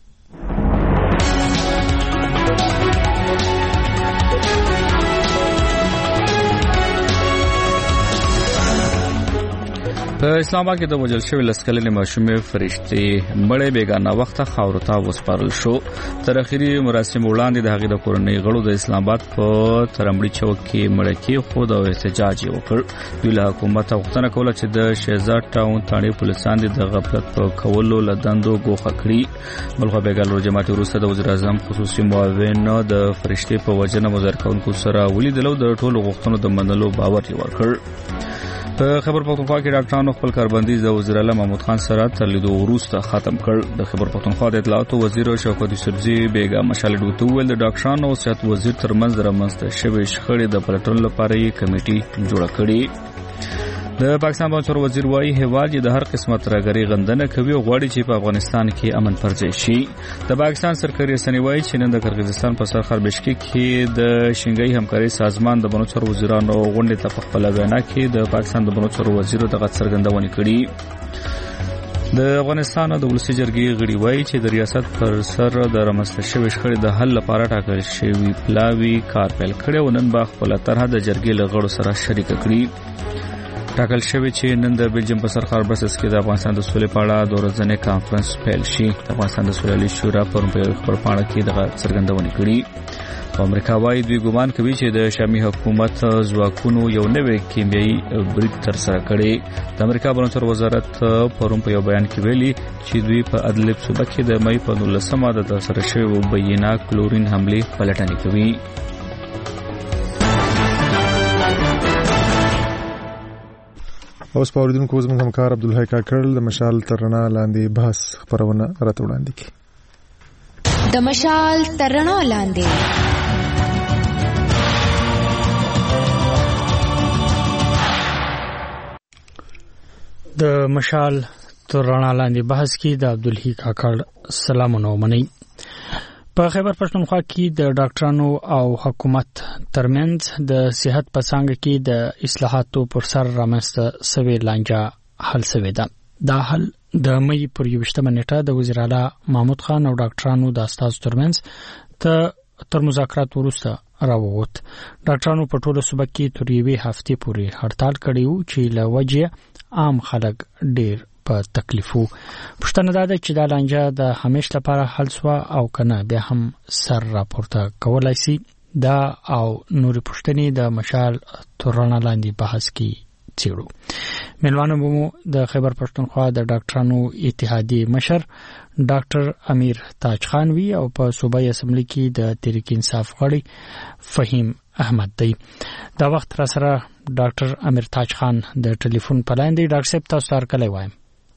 په اسلام آباد کې د وژل شوی لسکلنې ماشومې فرشتي مړې بیگانه وخت خاورو ته وسپارل شو. تر اخري مراسم وړاندې د هغې د کورنۍ غړو د اسلام آباد په ترمړي چوک کې مړه کې خود او احتجاج وکړ. دوی له حکومت غوښتنه کوله چې د شهزاد ټاون تاڼې پولیسان د غفلت په کولو لدندو ګوښه کړي. بلخو بیګالو جماعت وروسته د وزیر اعظم خصوصي معاون د فرشتي په وجنه مذاکره کوونکو سره ولیدلو د ټولو غوښتنو د منلو باور ورکړ. په خبر پښتونخوا کې ډاکټرانو خپل کاربندیز د وزیر اعلی محمود خان سره تر لیدو وروسته ختم کړ. د خبر پښتونخوا د اطلاعات وزیر شوکت یوسفزي بیگا مشال ډوتو ول د ډاکټرانو او صحت وزیر ترمنځ رامنځته شوې شخړې د پلټنې لپاره یې کمیټي جوړه کړې. د پاکستان بانچور وزیر وايي هیواد د هر قسمه ترګری غندنه کوي او غواړي چې په افغانستان کې امن پرځای شي. د پاکستان سرکاري رسنۍ وايي چې نن د قرغیزستان په سر خربشکي کې د شنګي همکاري سازمان د بانچور وزیرانو غونډه ته په خپل وینا کې د پاکستان د بانچور وزیر دغه څرګندونه کړې. د افغانستان د ولسي جرګې غړي وايي چې د ریاست پر سر د رامنځته شوې شخړې د حل لپاره ټاکل شوی پلاوی کار پیل کړي او نن به خپل طرح د جرګې له غړو سره شریک کړي. ټاکل شوی چې نن د بلجیم په سر خربسس کې د افغانستان د سولې په اړه د ورځنې کانفرنس پیل شي. د افغانستان د سولې شورا په خبرپاڼه کې دغه څرګندونه کړې. امریکا وايي دوی ګومان کوي چې د شامي حکومت ځواکونو یو نوې کیمیاوي برید ترسره کړي. د امریکا بانچور وزارت پرون په یو بیان کې ویلي چې دوی په ادلب صوبه کې د مې په 19 د ترسره شوی مبینه کلورین حمله پلټنه کوي. اوس په اوریدونکو زموږ همکار عبدالحی کاکړ د مشال ترنا لاندې بحث خبرونه راته وړاندې کړي. د مشال ترنا لاندې د مشال ترنا لاندې بحث کې د عبدالحی کاکړ سلامونه ومنئ. په خیبر پښتونخوا کې د ډاکټرانو او حکومت ترمنځ د صحت په څانګه کې د اصلاحاتو پر سر رامنځته شوې لانجه حل شوې ده. دا حل د مې پر 21 نیټه د وزیر اعلی محمود خان او ډاکټرانو د استازو ترمنځ تر مذاکرات وروسته راووت. ډاکټرانو په ټوله صوبه کې تر یوې هفتې پورې هړتال کړی و چې له وجې عام خلک ډېر په تکلیفو. پښتنه دا ده چې دا لانجه د همیش لپاره حل شوه او کنه بیا هم سر راپورته کولای شي. دا او نورې پښتنې د مشال ترنا لاندې بحث کې څیړو. ملوانو مو د خیبر پښتونخوا د ډاکټرانو اتحادیې مشر ډاکټر امیر تاج خان وی او په صوبایي اسمبلی کې د تحریک انصاف غړي فهیم احمد دی. دا وخت را سره ډاکټر امیر تاج خان د ټلیفون په لاندې ډاکټر صاحب تاسو هرکلی وایم.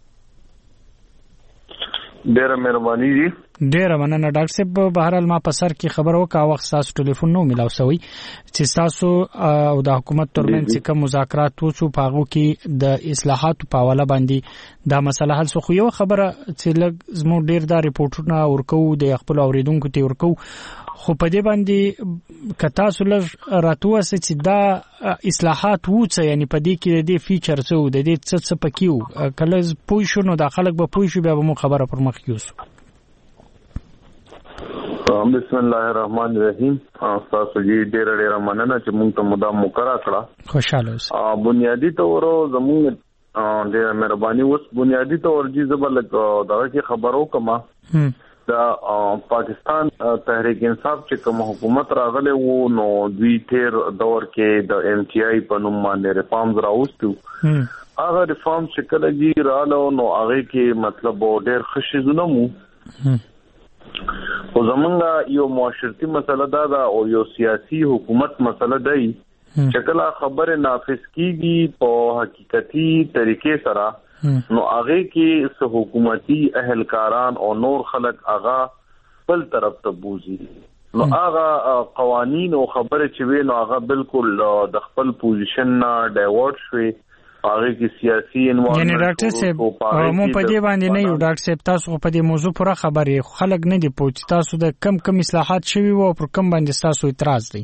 ډیره مهرباني دي. ډیره مننه ډاکټر صاحب. بهرحال ما په سر کې خبر وکړه وخت تاسو ټلیفون نو ملاو شوی چې تاسو او د حکومت ترمنځ کوم مذاکرات وشو په هغه کې د اصلاحاتو په حواله باندې دا مسله حل شو. خو یو خبره چې لږ زموږ ډیر دا ریپورټونه ورکو د خپل اوریدونکو ته ورکو خو په دې باندې کتا سولر راتوسه چې دا اصلاحات وڅ یعنی په دې کې د دې فیچر څه د دې څه پکیو کله پوه شو نو د خلک به پوه شو بیا به مو خبره پر مخ کیوسو. بسم الله الرحمن الرحیم. تاسو یې ډېر مننه چې موږ ته مدام مقرره کړه. خوشاله اوسئ. بنیادی تور زموږ ډېر مهرباني. اوس بنیادی تور جی زبر دغه کې خبرو کما دا پاکستان تحریک انصاف چې کوم حکومت راغله وو نو دوی تیر دور کې د ایم ټی آی په نوم باندې ریفارمز راوستو. هغه ریفارم چې کله جی رااله نو هغه کې مطلب ډېر خشیزونه مو خو زمونږ یو معاشرتي مسله دا او یو سیاسي حکومت مسله دی چې کله خبره نافذ کیږي په حقیقتي طریقې سره نو هغه کې سه حکومتي اهلکاران او نور خلک هغه بل طرف ته بوزي نو هغه قوانين او خبره چې وی نو هغه بالکل د خپل پوزیشن نه ډایورټ شوي هغه کې سیاسي انوالومنت. یعنی ډاکټر صاحب مو په دې باندې نه یو ډاکټر صاحب تاسو په دې موضوع پوره خبرې خلک نه دی پوهی تاسو د کم اصلاحات شوي وو پر کم باندې تاسو اعتراض دی.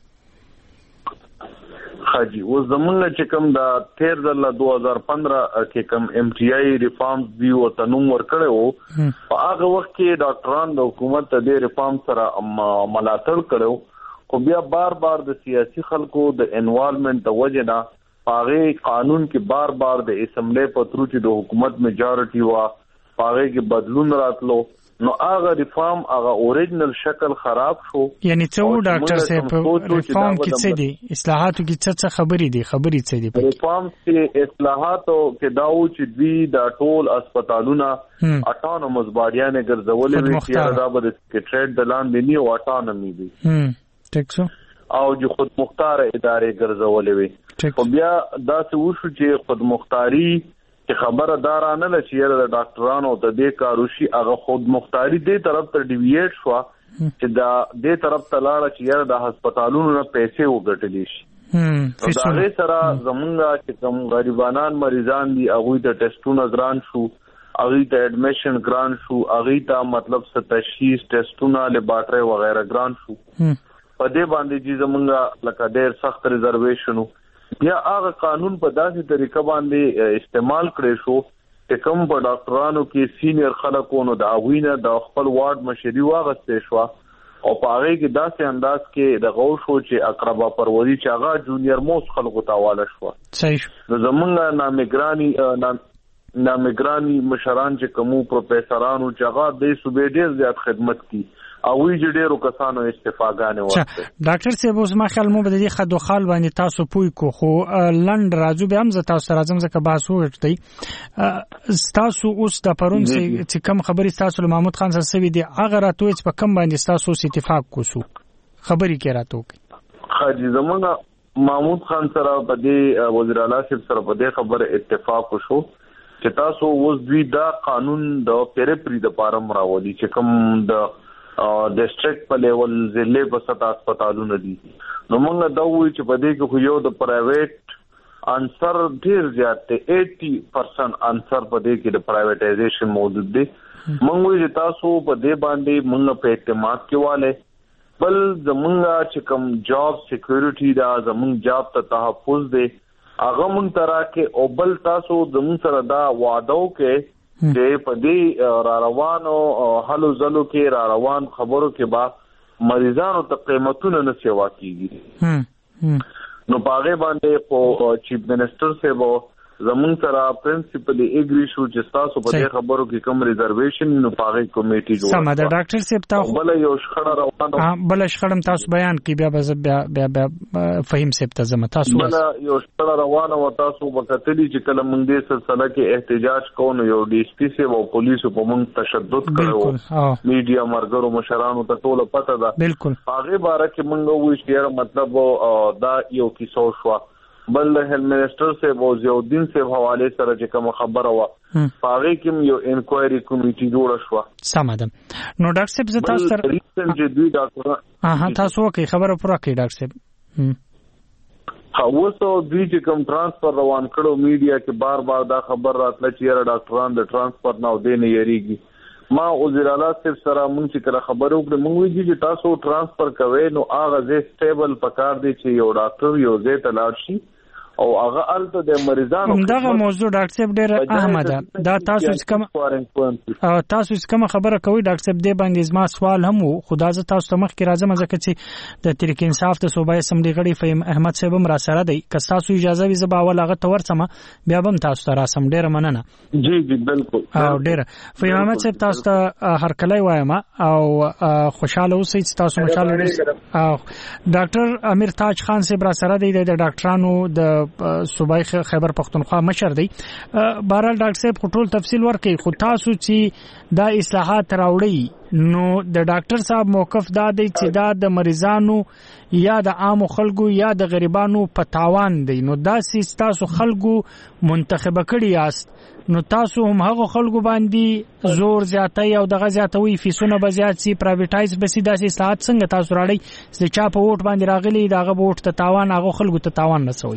خاجي و زمونږ چې کوم د 13 2015 کې کوم ایم ټی آی ریفارمز دی او تنوم ورکړو په هغه وخت کې ډاکټران د حکومت د ریفارم سره ملاتړ کړو خو بیا بار د سیاسي خلکو د انوالومنت د وجنه هغه قانون کې بار د اسمبلی پترو چې د حکومت میجارټي وا هغه کې بدلون راتلو نو هغه ریفارم هغه اوریجنل شکل خراب شو. یعنی څو ډاکټر صاحب ریفارم کې څه دي اصلاحاتو کې څه خبرې څه دي ریفارم کې اصلاحاتو کې داو چې دوی د ټول هسپتالونه اټانومس باډیانه ګرځولې وي چې دا به د سکریټریټ د لاندې نه او اټانومي دي ټیک شو او چې خود مختار ادارې ګرځولې وي. خو بیا دا څه وشو چې خود مختاری چې خبره دارانه لچیر د ډاکټرانو د دې کاروشي هغه خود مختاری دې طرف ته ډیویټ شو چې دا دې طرف ته لاړه چې د هسپتالونو نه پیسې وګټلې شي. دا غي سره زمونږ چې کوم غریبانان مریضان دي هغه ته ټیسټونه ګران شو هغه ته اډمیشن ګران شو هغه ته مطلب تشخیص ټیسټونه لیبارټری وغیرہ ګران شو په دې باندې چې زمونږ لکه ډېر سخت ریزرویشنو بیا هغه قانون په داسې طریقه باندې استعمال کړی شو چې کوم په ډاکټرانو کې سینیئر خلکو نو د اغوینه د خپل وارډ مشري واغستې شو او په هغه کې داسې انداز کې د غو شو چې اقربا پروری چې هغه جونیئر موس خلکو ته حواله شو. صحیح. نو زمونږ نامګرانی مشران چې کوم پروفیسورانو چې هغه د صوبې ډېر زیات خدمت کی او وی ډېرو کسانو استفاګانې ورته. ډاکټر صاحب اوس ما خیال مو به د خدو خال باندې تاسو پوي کو خو لند راځو به هم ز تاسو راځم ځکه باسو ورته تاسو اوس د پرون چې کم خبري تاسو له محمود خان سره سوي دي هغه راتوي په کم باندې تاسو اتفاق کوسو خبري کې راتو خاجي زمونږ محمود خان سره په دې وزیر اعلی صاحب سره په دې خبره اتفاق وشو چې تاسو اوس دوی دا قانون د پیرپری د پارم راوړي چې کوم د ډیسټریکټ په لیول ضلع په سطح هسپتالونه دي نو موږ دا وایو چې په دې کې خو یو د پرایویټ انصر ډیر زیات دی 80% انصر په دې کې د پرایویټایزیشن موجود دی. موږ وایو چې تاسو په دې باندې موږ په اعتماد کې والے بل زمونږ چې کوم جاب سکیورټي دا زمونږ جاب ته تحفظ دی هغه مونږ ترا کې او بل تاسو زمونږ سره دا وعده وکړي چې په دې را روانو حلو زلو کې را روان خبرو کې با مریضانو ته قیمتونه نه سیوا کیږي نو باغې باندې په چیف منسٹر سے وو زمون سره پرنسپلی اګری شو چې تاسو په دې خبرو کې کوم ریزرویشن نو باغې کمیټي جوړه سم ده ډاکټر صاحب تاسو بل یو شخړه روانه بل شخړم تاسو بیان کی بیا بیا فهم صاحب ته زم تاسو بل یو شخړه روانه و تاسو وکټلی چې کله مونږ دې سلسله کې احتجاج کوو یو ډي اس پی سے او پولیسو په مونږ تشدد کړو میډیا مرګرو مشرانو ته ټول پته ده بالکل هغه باره کې مونږ وایو چې مطلب دا یو کیسو شو بل هیلث منسٹر سے وزیرالدین سے حواله سره چې کوم خبره وا پاره کې یو انکوایری کمیټي جوړه شو. سمادم نو ډاکټر صاحب زتا سره چې دوی ډاکټر تاسو کوي خبره پوره کوي ډاکټر صاحب اوسو دوی چې کوم ترانسفر روان کړو میډیا کې بار دا خبر راتله چې ډاکټران د ترانسفر نه ودې نه یریږي ما وزیر اعلی صاحب سره مونږ چې کله خبرو کړو مونږ ویل چې تاسو ترانسفر کوي نو هغه زه سټیبل پکار دی چې یو ډاکټر یو ځای ته لاړ شي او هغه الته د مریضانو دغه موضوع ډاکټر صاحب ډېر اهمه ده. دا تاسو کوم خبره کوي ډاکټر صاحب دې باندې زما سوال هم وو، خدا ز تاسو ته مخ کې راځم ځکه چې د تحریک انصاف ته صوبایي اسمبلی غړي فهیم احمد صاحب هم را سره دی. که تاسو اجازه وي زه به اول هغه ته ورسم بیا به تاسو ته راسم. ډېر مننه. جی بالکل. او ډېر فهیم احمد صاحب تاسو ته هر کله وایم او خوشاله اوسئ چې تاسو مشاله او ډاکټر امیر تاج خان صاحب را سره دی د ډاکټرانو د صوبای خیبر پختونخوا مشر دی. بهرحال ډاکټر صاحب ټول تفصیل ورکړي، خو تاسو چې دا اصلاحات راوړي نو د ډاکټر صاحب موقف دا دی چې دا د مریضانو یا د عامو خلکو یا د غریبانو په تاوان دی. نو دا چې تاسو خلکو منتخب کړی یاست نو تاسو هم هغه خلکو باندې زور زیاتای او دغه زیاتوي فیسونه به زیات سي پرایویټایز بسي داسې اصلاحات څنګه تاسو راړي چې چا په ووټ باندې راغلي دغه ووټ ته تاوان هغه خلکو ته تاوان نسوي.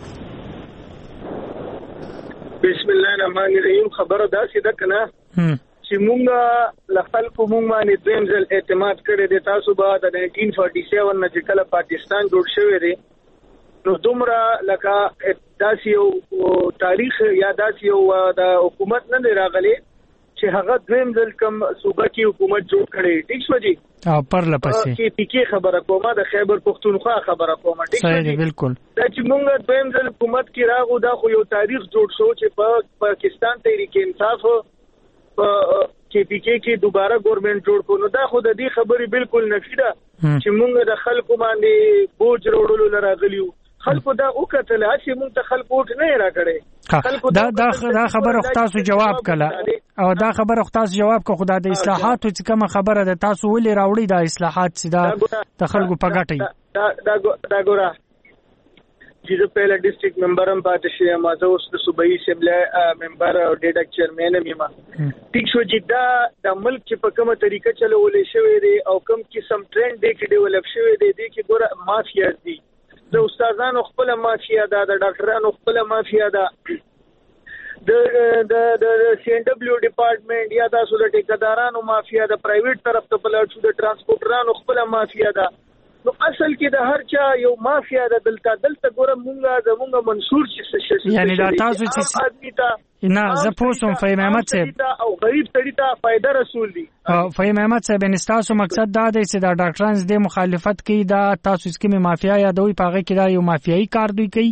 بسم الله الرحمن الرحیم. خبره دا سیده کنه چې مونږ لخلکو مونږ باندې دویم ځل اعتماد کړی دی. تاسو به د 1947 نه چې کله پاکستان جوړ شوی دی نو دومره لکه داسې یو تاریخ یا داسې یو د حکومت نه دی راغلی چې هغه دویم ځل کوم صوبه کې حکومت جوړ کړی. ټیک شو جی پرله پسې کې پی خبره کومه د خیبر پختونخوا خبره کومه. ټیک شو جی بالکل. دا چې مونږ دویم ځل حکومت کې راغو دا خو یو تاریخ جوړ شو چې په پاکستان تحریک انصاف کې پی کې دوباره ګورنمنت جوړ کو. نو دا خو د دې خبرې بالکل نفي ده چې مونږ د خلکو باندې بوج وروړلو لراغلیو. خلکو دا وکړل چې مونږ ته خلکو وټ نه راکړي. دا خبره تاسو جواب کړه او دا خبره تاسو جواب کو خدای د اصلاحاتو چې کوم خبره ده تاسو ولې راوړی دا اصلاحات چې دا د خلکو په ګټه دا ګوره چې زه پهله ډیسټریکټ ممبر هم پاتې شوم، زه اوس د صوبایي اسمبلی ممبر او ډیډک چیرمن یم. ټیک شو چې دا د ملک چې په کومه طریقه چلولې شوی دی او کوم قسم ټرند دی کې ډیولپ شوی دی کې ګوره مافیا دي. د استادانو خپل مافیا ده، د ډاکټرانو خپل مافیا ده، د سی ان ډبلیو ډپارټمنټ یا تاسو د ټیکدارانو مافیا ده، پرایویټ طرف ته بلل شو د ترانسپورټرانو خپل مافیا ده. نو اصل کې د هر چا یو مافیا ده. دلته ګوره زمونږ منصور چې یعنی دا تاسو چې نه زه پوسوم فهیم احمد صاحب او غریب سړي ته فائدہ رسول دي. فهیم احمد صاحب ان تاسو مقصد دا دی چې دا ډاکټران د مخالفت کوي دا تاسو چې کومه مافیا یادوي پاغه کې دا یو مافیایي کار دوی کوي.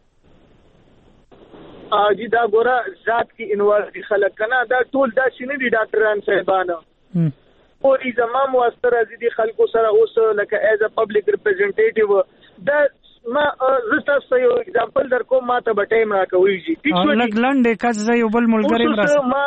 جی دا ګوره ذات کې انوار دي خلک کنه دا ټول دا شنه دي ډاکټران صاحبانه او زمام واسطه راځي دي خلکو سره اوس لکه ایز ا پبلک ریپرزینټیټیو دا ما زستا یو اگزامپل در کوم ما ته بټایم راکوي جی. لګ لنډه کز یو بل ملګری راځي ما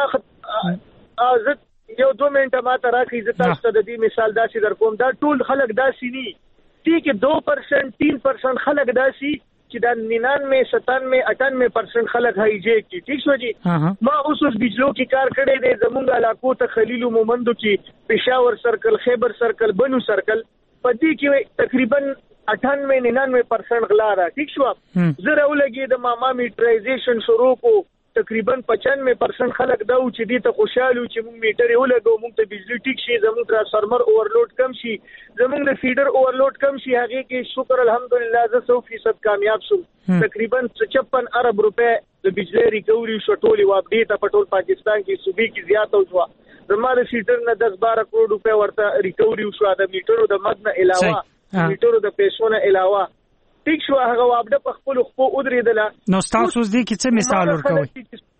یو 2 منټه ما ته راکې زه تاسو ته د دې مثال داسې در کوم. دا ټول خلک داسې ني ٹھیک 2% 3% خلک داسې چې دا 99 97 98% خلک هایجیک کی. ٹھیک شو جی. ما اوس بجلو کې کار کړی دی زمونږ علاقو ته خلیل مومندو کې پېښور سرکل خیبر سرکل بنو سرکل پدې کې تقریبا 98-99% غلا را. ٹھیک شو. زه راولګي د ماما میټرایزیشن شروع کو تقریبا 95% خلک دا چې دې ته خوشاله چې موږ میټر یو لګو موږ ته بجلی ټیک شي زموږ ترانسفارمر اوورلوډ کم شي زموږ د فیډر اوورلوډ کم شي. هغه کې شکر الحمدلله زه 100% کامیاب شوم. تقریبا 56 ارب روپے د بجلی ریکوري شو ټولي واپډیټ په ټول پاکستان کې صوبې کې زیات او شو. زموږ د فیډر نه 10-12 کروڑ روپے ورته ریکوري شو د میټرو د مد نه علاوه میټرو د پیسو نه علاوه. ټیک شو هغه واپډه په خپل خو ودرېدله. نو تاسو دې کې څه مثال ورکوي؟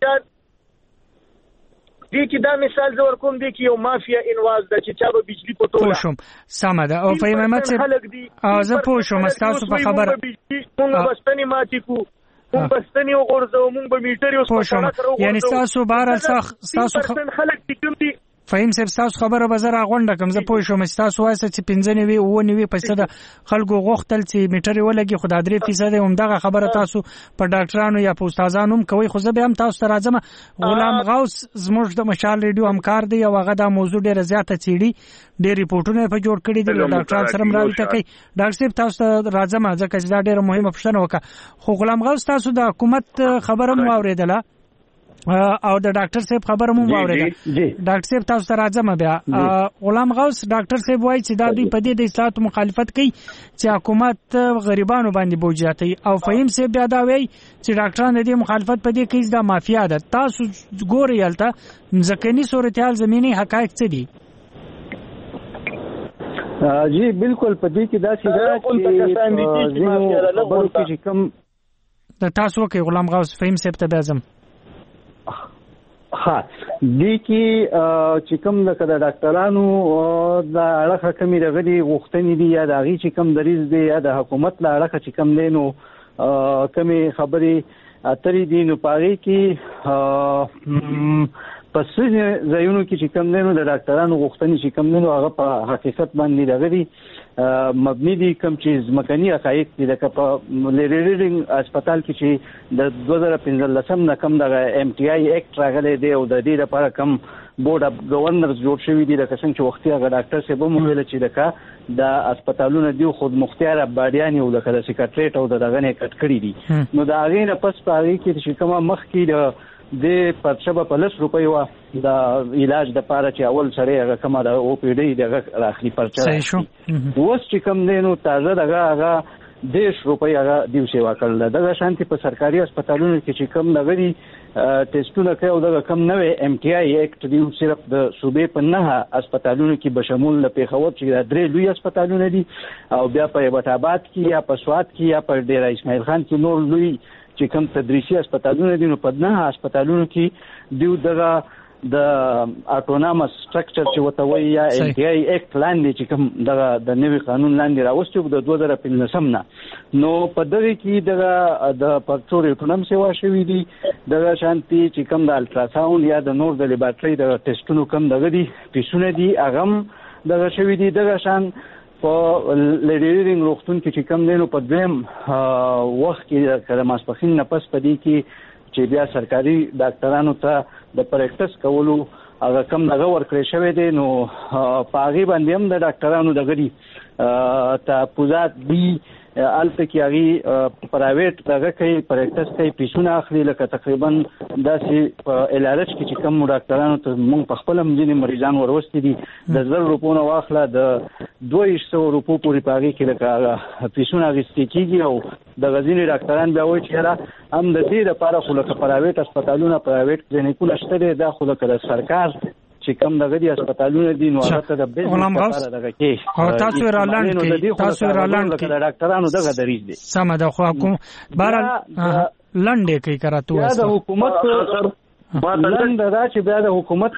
دې کې دا مثال زه ورکوم دې کې یو مافیا انواز د چې چا به بجلی په توګه پوښوم سم ده او فهیم احمد صاحب زه پوښوم تاسو په خبره موږ بستنی ماتي کو موږ بستنی وګورځو موږ به میټر یو څه یعنی تاسو بهر تاسو خلک کوم دي فهیم صاحب تاسو خبره بازار غونډه کوم زه پوه شوم تاسو وایسته چې 15% خلکو غوښتل چې میټر ولګي خدای 3% هم دغه خبره تاسو په ډاکټرانو یا په استادانو هم کوي. خو زه به هم تاسو ته راځم. غلام غوث زموږ د مشال ریډیو همکار دی او هغه دا موضوع ډیره زیاته چیړي ډیر ریپورتونه په جوړ کړي دي ډاکټر سره راوته کوي. ډاکټر صاحب تاسو ته راځم ځکه چې دا ډیره مهمه پوښتنه وکړه. خو غلام غوث تاسو د حکومت خبره مو اوریدله او د ډاکټر صاحب خبره مونږ واورېده. ډاکټر صاحب تاسو ته راځم بیا. غلام غوث ډاکټر صاحب وایي چې دا دوی په دې د اصلاحاتو مخالفت کوي چې حکومت غریبانو باندې بوج زیاتوي، او فهیم صاحب بیا دا وایي چې ډاکټران د دې مخالفت په دې کوي چې دا مافیا ده. تاسو ګورئ هلته ځمکني صورتحال زمینی حقایق څه دي؟ جی بالکل په دې کې دا چې کوم د تاسو کې غلام غوث فهیم صاحب ته بیا ځم. ها دې کې چې کوم د ډاکټرانو د اړخه کمی دغه غوښتنې دي یا د هغې چې کوم دریځ دی یا د حکومت له اړخه چې کوم دی نو کمې خبرې اترې دي، نو په هغې کې په څه ځایونو کې چې کوم دی نو د ډاکټرانو غوښتنې چې کوم دی نو هغه په حقیقت باندې دغه دي مبني دي، کوم چې ځمکني حقایق دي. لکه په لیډینګ هسپتال کې چې د 2015 نه کوم دغه MTI ایکټ راغلی دی او د دې لپاره کوم بورډ اف گورنرز جوړ شوي دي، لکه څنګه چې وختي هغه ډاکټر صاحب هم ویل چې لکه د هسپتالونو دی خود مختار ابادیان او لکه د سیکریټریټ او دغه نه کټ کړی دي. نو د هغې نه پس په هغې کې چې کومه مخکې د پرچبه په 10 روپۍ و د علاج د پاره چې اول سره هغه کومه د OPD دغه راخلي پرچه اوس چې کوم دی نو تازه هغه 10 روپۍ هغه دیو سیوا کړل. دغه شانتي په سرکاري هسپتالونو کې چې کوم دغه ټیسټونه کوي او دغه کم نوې MTI ایکټ دی صرف د صوبې په 9 هسپتالونو کې بشمول د پیښور چې د 3 لوی هسپتالونه دي او بیا په ابټاباد کې یا په سوات کې یا په ډیره اسماعیل خان کې نور لوی چې کوم تدریسي هسپتالونه دي. نو په 9 هسپتالونو کې دیو دغه د اټونامس سټرکچر چې وته وایي یا MTI ایکټ لاندې چې کوم دغه د نوي قانون لاندې راوستو د 2015 نه. نو په دغه کې دغه د پرچور اټونام سیوا شوی دي، دغه شانتي چې کوم د الټراساوند یا د نور د لیبارټري د ټیسټونو کوم دغه دي پیسونه دي هغه دغه شوی دي. دغه شان په لیډینګ روغتون کې چې کوم دی نو په دویم وخت کې د ماسپخین نه پس په دې کې چې بیا سرکاري ډاکټرانو ته د پریکټس کولو هغه کم دغه ورکړی شوی دی. نو په هغې باندې هم د ډاکټرانو دغه دي تحفظات دي الته کې هغې پرایویټ دغه کوي پریکټس کوي پیسونه اخلي. لکه تقریبا داسې په LRH کې چې کوم ډاکټرانو ته مونږ په خپل هم ځینې مریضان وروستي دي د 1000 روپو نه واخله د 200 روپو پورې په هغې کې لکه پیسونه اخیستې کېږي او دغه ځینې ډاکټران بیا وایي چې هم د دې دپاره خو لکه پرایویټ هسپتالونه پرایویټ کلینیکونه شته دی دا خو لکه د سرکار چې کوم دغه دي هسپتالونه دي نو هغه ته د بزنس لپاره دغه کې او تاسو رالاند کې ډاکټرانو دغه دریځ دي سم ده خو حکومت بار لنډه کوي کراتو د حکومت لنډه دا چې بیا د حکومت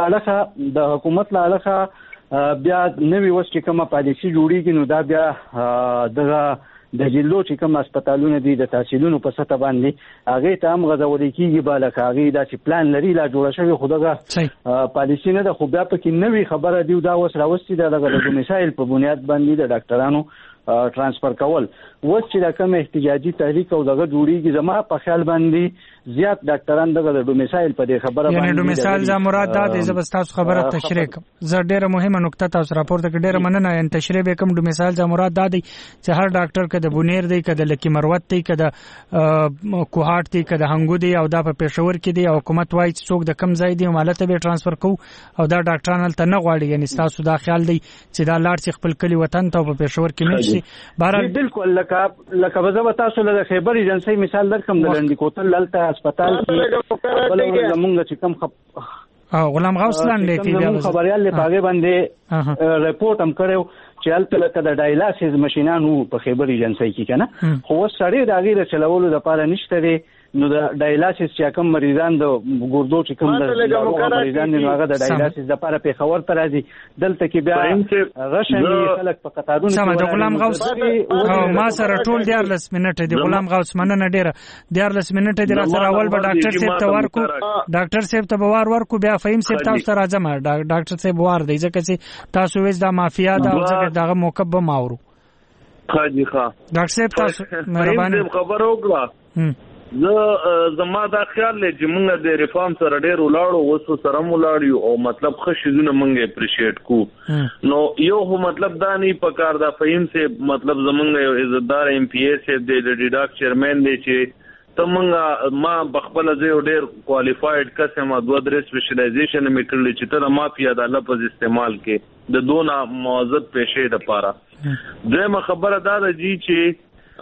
لاړه بیا نوې وس چې کومه پالیسي جوړیږي نو دا بیا دغه د جلو چې کوم هسپتالونه دي د تحصیلونو په سطح باندې هغه ته هم غځولې کیږي بالکه هغه دا چې پلان لري لا جوړ شوی خو دغه پالیسي نه د خو بیا په کې نوې خبره دی دا اوس راوستي دغه د مسایل په بنیاد باندې د ډاکټرانو ترانسفر کول و چې د کوم احتجاجي تحریک او دغه جوړیږي زما په خیال باندې زیات ډاکټران دغه د ډومیسایل په دې خبره باندې یعنی ډومیسایل ز مراد ده د زبستاسو خبره تشریح زه ډیره مهمه نقطه تاسو راپورته کې ډیره مننه ان تشریح به کوم ډومیسایل ز مراد ده چې هر ډاکټر کده بونیر دی کده لکی مروت دی کده کوهارت دی کده هنګو دی او دا په پېښور کې دی او حکومت وايي چې څوک د کم ځای دی مالته به ترانسفر کو او دا ډاکټران تل نه غواړي یعنی تاسو دا خیال دی چې دا لاړ چې خپل کلی وطن ته په پېښور کې نشي بهر بالکل لکه وزو تاسو له خیبر ایجنسی مثال درکم د لنډی کوتل لالته هسپتال کې بل زمونږ چې کم غلام غوث لاندې کې بیا خبريال له پاګې باندې ریپورت هم کړو چې الته لکه د ډایلاسیس ماشينانو په خیبر ایجنسی کې کنه خو سړی د غیر چلولو لپاره نشته دی نو د ډایلاسیس چې کوم مریضان د ګردو چې کوم د مریضان نو هغه د ډایلاسیس لپاره په خبر تر راځي دلته کې بیا غشنی خلک په قطارونو سم د غلام غوث ما سره ټول 14 منټه دی غلام غوث مننه ډیره 14 منټه دی را سره اول به ډاکټر صاحب ته ورکو ډاکټر صاحب ته بوار ورکو بیا فهیم صاحب تاسو ته راځم ډاکټر صاحب وار دی ځکه چې تاسو وېز دا مافیا دا ځکه دغه موکب به ماورو خاجي ښا ډاکټر صاحب تاسو مهرباني خبر وکړه زما دا خیال لري چې موږ د ریفارم سره ډېر ولاړو وسو سره ولاړو او مطلب خشیزونه موږ اپریشیټ کو نو یو هو مطلب دا نه پکار دا فهیم سے مطلب زمونږ یو عزتدار MPA سے د ډاک چیرمن دی چې تمنګ ما بخبل زه ډیر کوالیفاید کسه ما 2-3 سپیشلایزیشن مې کړل چې ته مافیا د لفظ استعمال کې د دونه موظف پېښې د پاره دغه خبره دا ده چې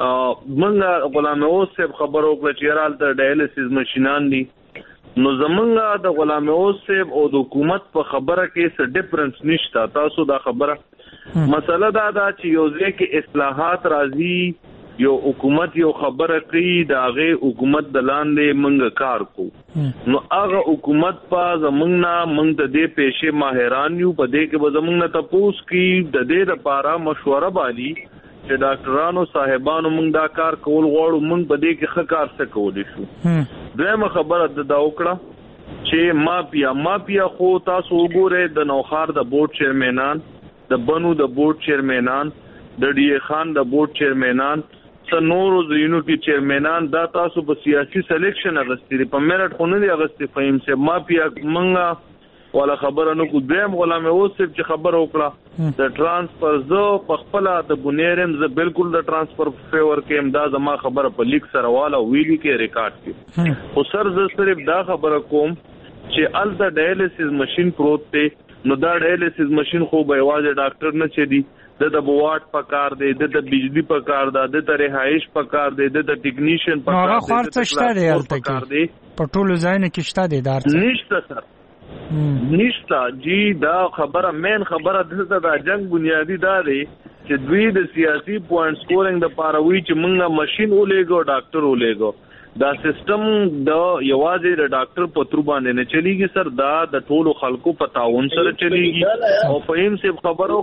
منګه غلام اوسف خبر وکړه چې رال ته ډایلیسیس ماشينان دي نو زمونږه د غلام اوسف او د حکومت په خبره کې څه ډیفرنس نشته تاسو دا خبره مسله دا ده چې یو ځکه اصلاحات راځي یو حکومت یو خبره کوي دا غي حکومت د لاندې منګه کار کو نو هغه حکومت په زمونږه منګ ته دې پېښې ماهران یو په دې کې به زمونږه تاسو کې د دې لپاره مشوره باندې چې ډاکټرانو صاحبانو موږ دا کار کول غواړو موږ په دې کې ښه کار څه کولی شو دویمه خبره دا وکړه چې مافیا خو تاسو وګورئ د نوخار د بورډ چیرمنان د بنو د بورډ چیرمنان د ډي خان د بورډ چیرمنان څنورو زینو کې چیرمنان دا تاسو په سیاسي سلیکشن اغستري په میرټ خو نه دی اغستې فهم سه مافیا منګه ولا خبره نو کو دیم غلام اوسف چې خبر وکړه د ترانسفر زو په خپل د بنیرم ز بالکل د ترانسفر فیور کې امداد ما خبره په لیک سره والا ویلي کې ریکارډ کې خو سر ز صرف دا خبره کوم چې ال د ډایلیسیس ماشين پروت ته نو دا ډایلیسیس ماشين خو به واځي ډاکټر نه چي دي د بواټ په کار دی د بجلی په کار دا د رهایش په کار دی د ټیکنیشن په کار دی هغه خرڅ شته دی البته کې په ټولو ځایونو کې شته دی دار نشته سر نشته جی دا خبره مین خبره د جنگ بنیادی دا دی چې دوی د سیاسي پوینټ سکورینګ د پاروي چې موږ ماشين ولېګو ډاکټر ولېګو دا سیستم د یوازې د ډاکټر په تر باندې نه چلیږي سر دا د ټولو خلکو په تعاون سره چلیږي او فهم سے خبرو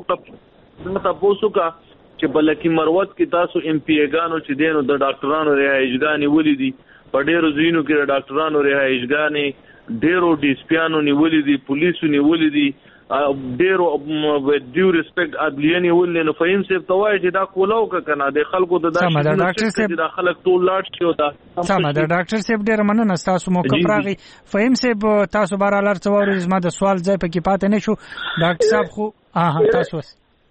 تاسو کا چې بلکې مروت کې تاسو ام پی ایګانو چې دینو د ډاکټرانو رهایشګانی ولیدي په ډیرو زینو کې د ډاکټرانو رهایشګانی ډیرو ډیسپیانو نیولې دي پولیسو نیولې دي ډیرو ډیو ریسپیکټ عدلیه نیولې نو فهم سیف توای چې دا کولاو کنه د خلکو د ډاکټر سیف د خلک ټول لاټ شو دا سم د ډاکټر سیف ډیر مننه تاسو موقف راغی فهم سیف تاسو بار الر څوار زما د سوال ځای پکې پاتې نه شو ډاکټر صاحب خو تاسو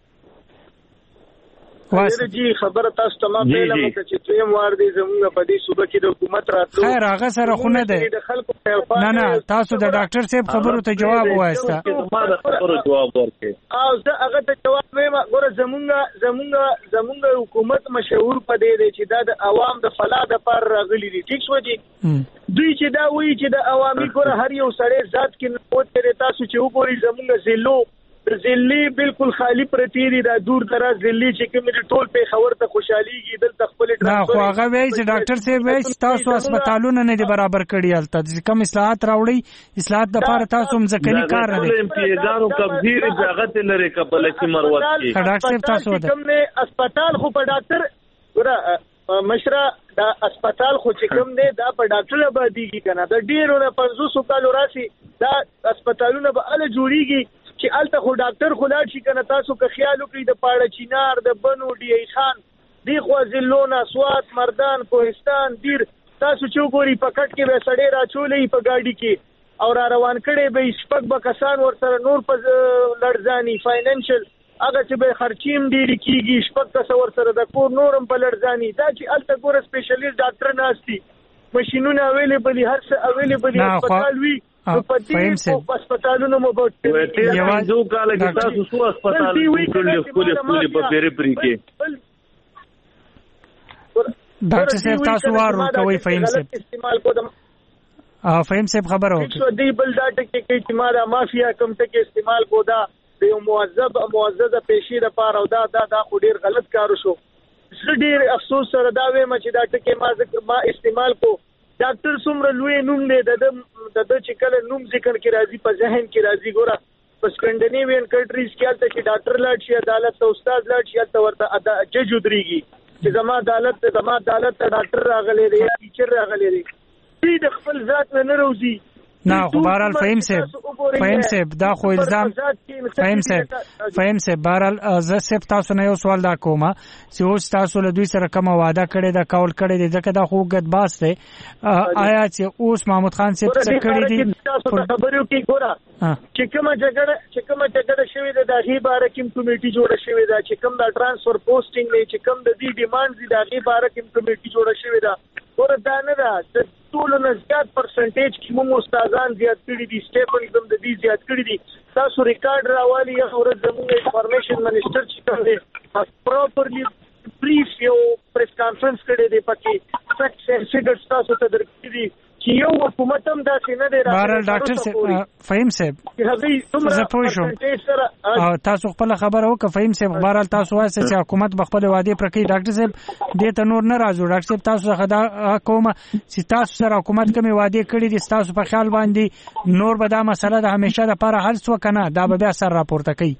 واسه جی خبره تاسو تمام پیله مکه چې تیم وار دي زموږ په دې صوبه کې د حکومت راتلو خیر هغه سره خو نه ده نه تاسو د ډاکټر صاحب خبرو ته جواب وایسته ما د خبرو جواب ورکړ او زه هغه ته جواب وایم ګوره زموږ حکومت مشهور په دې دی چې دا د عوام د فلاح د پر راغلي دي ټیک شو دي دوی چې دا وایي چې د عوامي ګوره هر یو سړی ذات کې نو ترې تاسو چې وګورئ زموږ زلو زلی بالکل خالی پرتی دي دا دور دراز زلی چې کوم ټول په خبر ته خوشحاليږي دلته خپل ټرانسفر خو هغه وایي چې ډاکټر صاحب وایي تاسو هسپتالونه نه دي برابر کړی البته کوم اصلاحات راوړي اصلاحات د لپاره تاسو هم ځکري کار نه دي پیګانو کبیر ځاغت لري کبل کې مروت کې ډاکټر صاحب تاسو کوم نه هسپتال خو په ډاکټر ګره مشره دا هسپتال خو چې کوم دی دا په ډاکټر آبادیږي کنه دا ډیرو نه 500 کالو راشي دا هسپتالونه به ال جوړیږي چې الته خو ډاکټر خلاړ شي کنه تاسو که خیال وکړئ د پاړه چینار د بنو ډي خان دی خو زلونه سوات مردان کوهستان دیر تاسو چې ګوري پکټ کې به سړی راچولې په گاډي کې او را روان کړي به شپږ به کسان ورسره نور په لړزاني فاینانشل هغه چې به خرچیم ډیری کیږي شپږ کس ورسره د کور نورم په لړزاني دا چې الته ګور سپیشلیست ډاکټر ناشتي ماشينونه اویلیبل هر څه اویلیبل هسپتال وی فهم سه هسپتالونو مو بوت یوازو کال کې تاسو سو هسپتال ټول په پیری پری کې ډاکټر صاحب تاسو وارو کوي فهم سه استعمال کوم فهم سه خبر اوکي شو دی بل دا ټکی کې چې ما دا مافیا کم ټکی استعمال کو دا د معززه پیشي د پاره او دا خو ډیر غلط کار شو ډیر افسوس سره دا وایم چې دا ټکی ما استعمال کو ډاکټر څومره لوی نوم دی د چې کله نوم ذکر کې راځي په ذهن کې راځي ګوره په سکینډینیوین کنټریز کې البته چې ډاکټر لاړ شي عدالت ته استاد لاړ شي البته ورته جج ودرېږي چې زما عدالت ته ډاکټر راغلی دی ټیچر راغلی دی دوی د خپل ذات نه راوځي نه خو بهرحال فهم صاحب دا خو الزام فهم صاحب بهرحال زه صرف تاسو نه یو سوال دا کوم چې اوس تاسو له دوی سره کوم وعده کړی دا کول کړی دی ځکه دا خو ګد باس دی آیا چې اوس محمود خان صاحب څه کړی دی خبرو کې ګوره چې کومه جګړه شوې ده د هغې باره کې کمیټي جوړه شوې ده چې کوم د ترانسفر پوسټینګ دی چې کوم د دې ډیمانډ دي د هغې باره کې کمیټي جوړه شوې ده ورته نه ده ټول نه زیات پرسنټیج کې مو استادان زیات کړي دي سټیپل زم د دې زیات کړي دي تاسو ریکارډ راوالي یا ورته زموږ انفارمیشن منیسټر چې کوم دی پراپرلی بریف یو پریس کانفرنس کړي دی پکې فیکټس اینڈ فیګرز تاسو ته درکړي دي چې یو حکومت هم داسې نه دی راغلی ډاکټر فهیم صاحب زه پوه شوم تاسو خپل خبره وکړه فهیم صاحب بهرحال تاسو وایئ چې حکومت به خپل وعدې پوره کوي ډاکټر صاحب دې ته نور نه راځو ډاکټر صاحب تاسو څخه دا کومه چې تاسو سره حکومت کومې وعدې کړي دي تاسو په خیال باندې نور به دا مسله د همیشه لپاره حل شو که نه دا به بیا سر راپورته کوي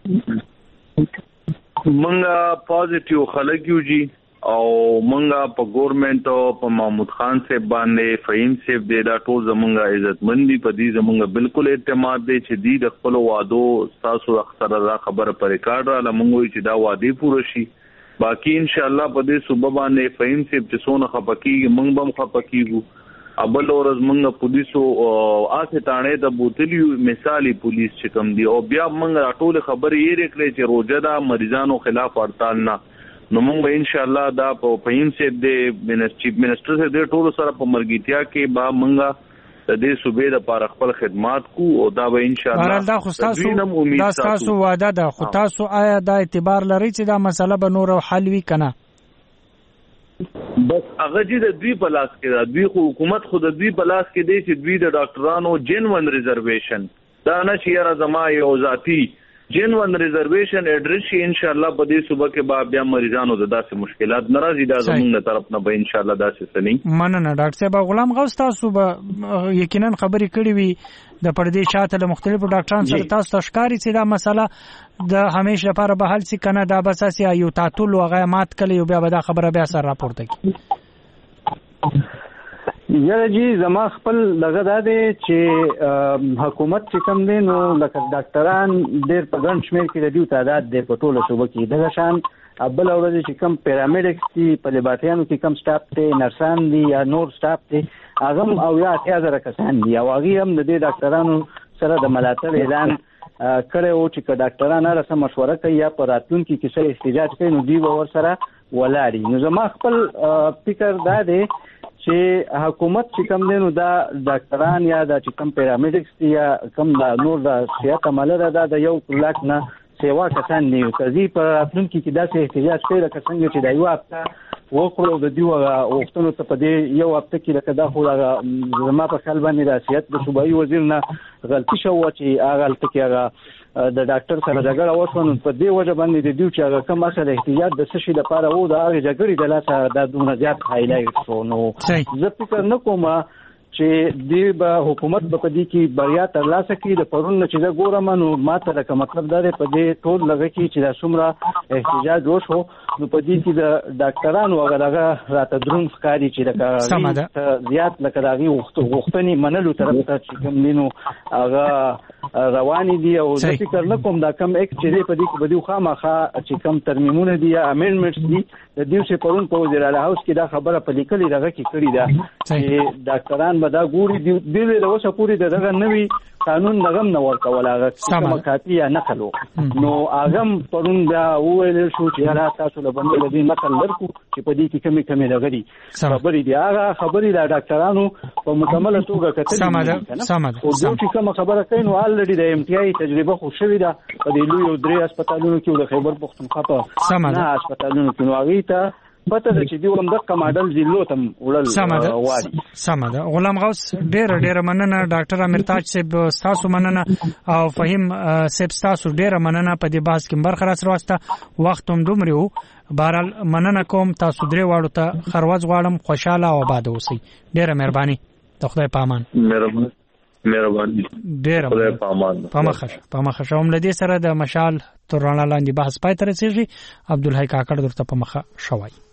منګه پازیټیو خلک یو جی او منګه په ګورنمنت او په محمود خان صاحب باندې فهیم صاحب دې دا ټول زمونږه عزتمندي په دې زمونږه بالکل اعتماد دی چې دې د خپل وعدو تاسو اکثره دا خبره پر ریکارډ را لمنګوي چې دا وعده پوره شي باقی ان شاء الله په دې صوبه باندې فهیم صاحب چې سونه خپکیږي منګ بم خپکیږو ابل ورځ منګه پولیسو آسه تانه د بوتلیو مثالی پولیس چې کوم دی او بیا منګه ټول خبرې یې رکړي چې روزه دا مریضانو خلاف هړتال نه نو موږ به ان شاء الله دا په فهیم صاحب د چیف منسٹر سره د ټولو سره په مرګیتیا کې با منګه د دې صوبې د لپاره خپل خدمات کو او دا به ان شاء الله دا خو تاسو وعده ده خو تاسو آیا دا اعتبار لري چې دا مسله به نور حل وي کنه بس هغه چې د دوی په لاس کې دا دوی حکومت خو د دوی په لاس کې دی چې دوی د ډاکټرانو جنون ریزرویشن دا نه چې را زما یو ذاتی جنون ریزرویشن ایڈریس شي ان شاء الله په دې صوبه کې به بیا مریضانو د داسې مشکلات ناراضي دا زموږ طرف نه به ان شاء الله داسې سني مننه ډاکټر صاحب غلام غوث تاسو به یقینا خبرې کړې وي د پردې شاته له مختلفو ډاکټرانو سره تاسو تشکاری چې دا مسله د همیشه لپاره به حل شي کنه دا بس اسیا یو تعطل او غیمات کړي او بیا به دا خبره بیا سره راپورته کړي یاره جی زما خپل لږه دا دی چې حکومت چې کوم دی نو لکه ډاکټران ډېر په ګڼ شمېر کې د دوی تعداد دی په ټوله صوبه کې دغه شان بله ورځ چې کوم پیرامیډکس دي په لیبارټریانو کې کوم سټاف دی نرسان دي یا نور سټاف دی هغه هم او یا 8000 کسان دي او هغې هم د دې ډاکټرانو سره د ملاتړ اعلان کړی و چې که ډاکټران هره څه مشوره کوي یا په راتلونکي کې څه احتجاج کوي نو دوی به ورسره ولاړي نو زما خپل فکر دا دی چې حکومت چې کوم دی نو دا ډاکټران یا دا چې کوم پیرامیډکس دي یا کوم دا نور د صحت عمله ده د 1 لاک نه سیوا کسان دي کزي پر راتلونکي کې داسې احتجاج کوي لکه څنګه چې د یو هفته وکړو د دیو وختونو ته په دې یو هفته کې لکه دا خو زما په خیال باندې د صحت د صوبایي وزیر نه غلطي شو چې هغه هلته کې هغه د ډاکټر سره جګړه وشوه په دې وجه باندې د دیو چې هغه کوم اصل احتیاط د څه شي لپاره وو د هغې جګړې د لاسه دا دومره زیات هایلایټ شو نو زه فکر نه کوم چې دی به حکومت په دې کې بریا ترلاسه کړي د پرون نه چې دا ګورم نو ماته لکه مطلب دا دی په دې ټول لږه کې چې دا څومره احتجاج وشو نو په دې کې د ډاکټرانو هغه راته دروند ښکاري چې لکه زیات لکه د هغې غوښتنې منلو طرف ته چې کوم دی نو هغه روانې دي او زه فکر نه کوم دا کم ایکټ چې دی په دې کې به دوی خامخا چې کوم ترمیمونه دي یا امینډمنټس دي د دوی چې پرون په وزیر اعلی هاوس کې دا خبره په لیکلي دغه کې کړې ده چې ډاکټران به دا ګوري دی د اوسه پورې دغه نوي قانون نغم نه ورکول هغه کومه کاپي یا نقل نو اغم پرون بیا وویل شو چې را تاسو له باندې لدی نقل لرکو چې په دې کې کمی لګري خبرې دی هغه خبرې د ډاکټرانو په مکمله توګه کتل سمه او چې کوم خبره کوي نو الریډي د امتیاز تجربه خو شوې ده په دې لوی درې هسپتالونو کې د خیبر پختونخوا په نه هسپتالونو کې نو هغه ته پته ده چې دی هم د کماډل ضلعو تم وړل سمه ده غلام غوث ډېر مننه ډاکټر امیر تاج صاحب تاسو مننه او فهیم صاحب تاسو ډېر مننه په دې بحث کې برخه راوسته وخت هم دومره وو بهرحال مننه کوم تاسو درې واړو ته خروز غواړم خوشاله او آباد اوسئ ډېره مهرباني د خدای په امان مهرباني ډېر خدای په امان په مخه هم لدې سره د مشال تر رڼا لاندې بحث پای ته رسیږي عبدالحی کاکړ درته په مخه شوای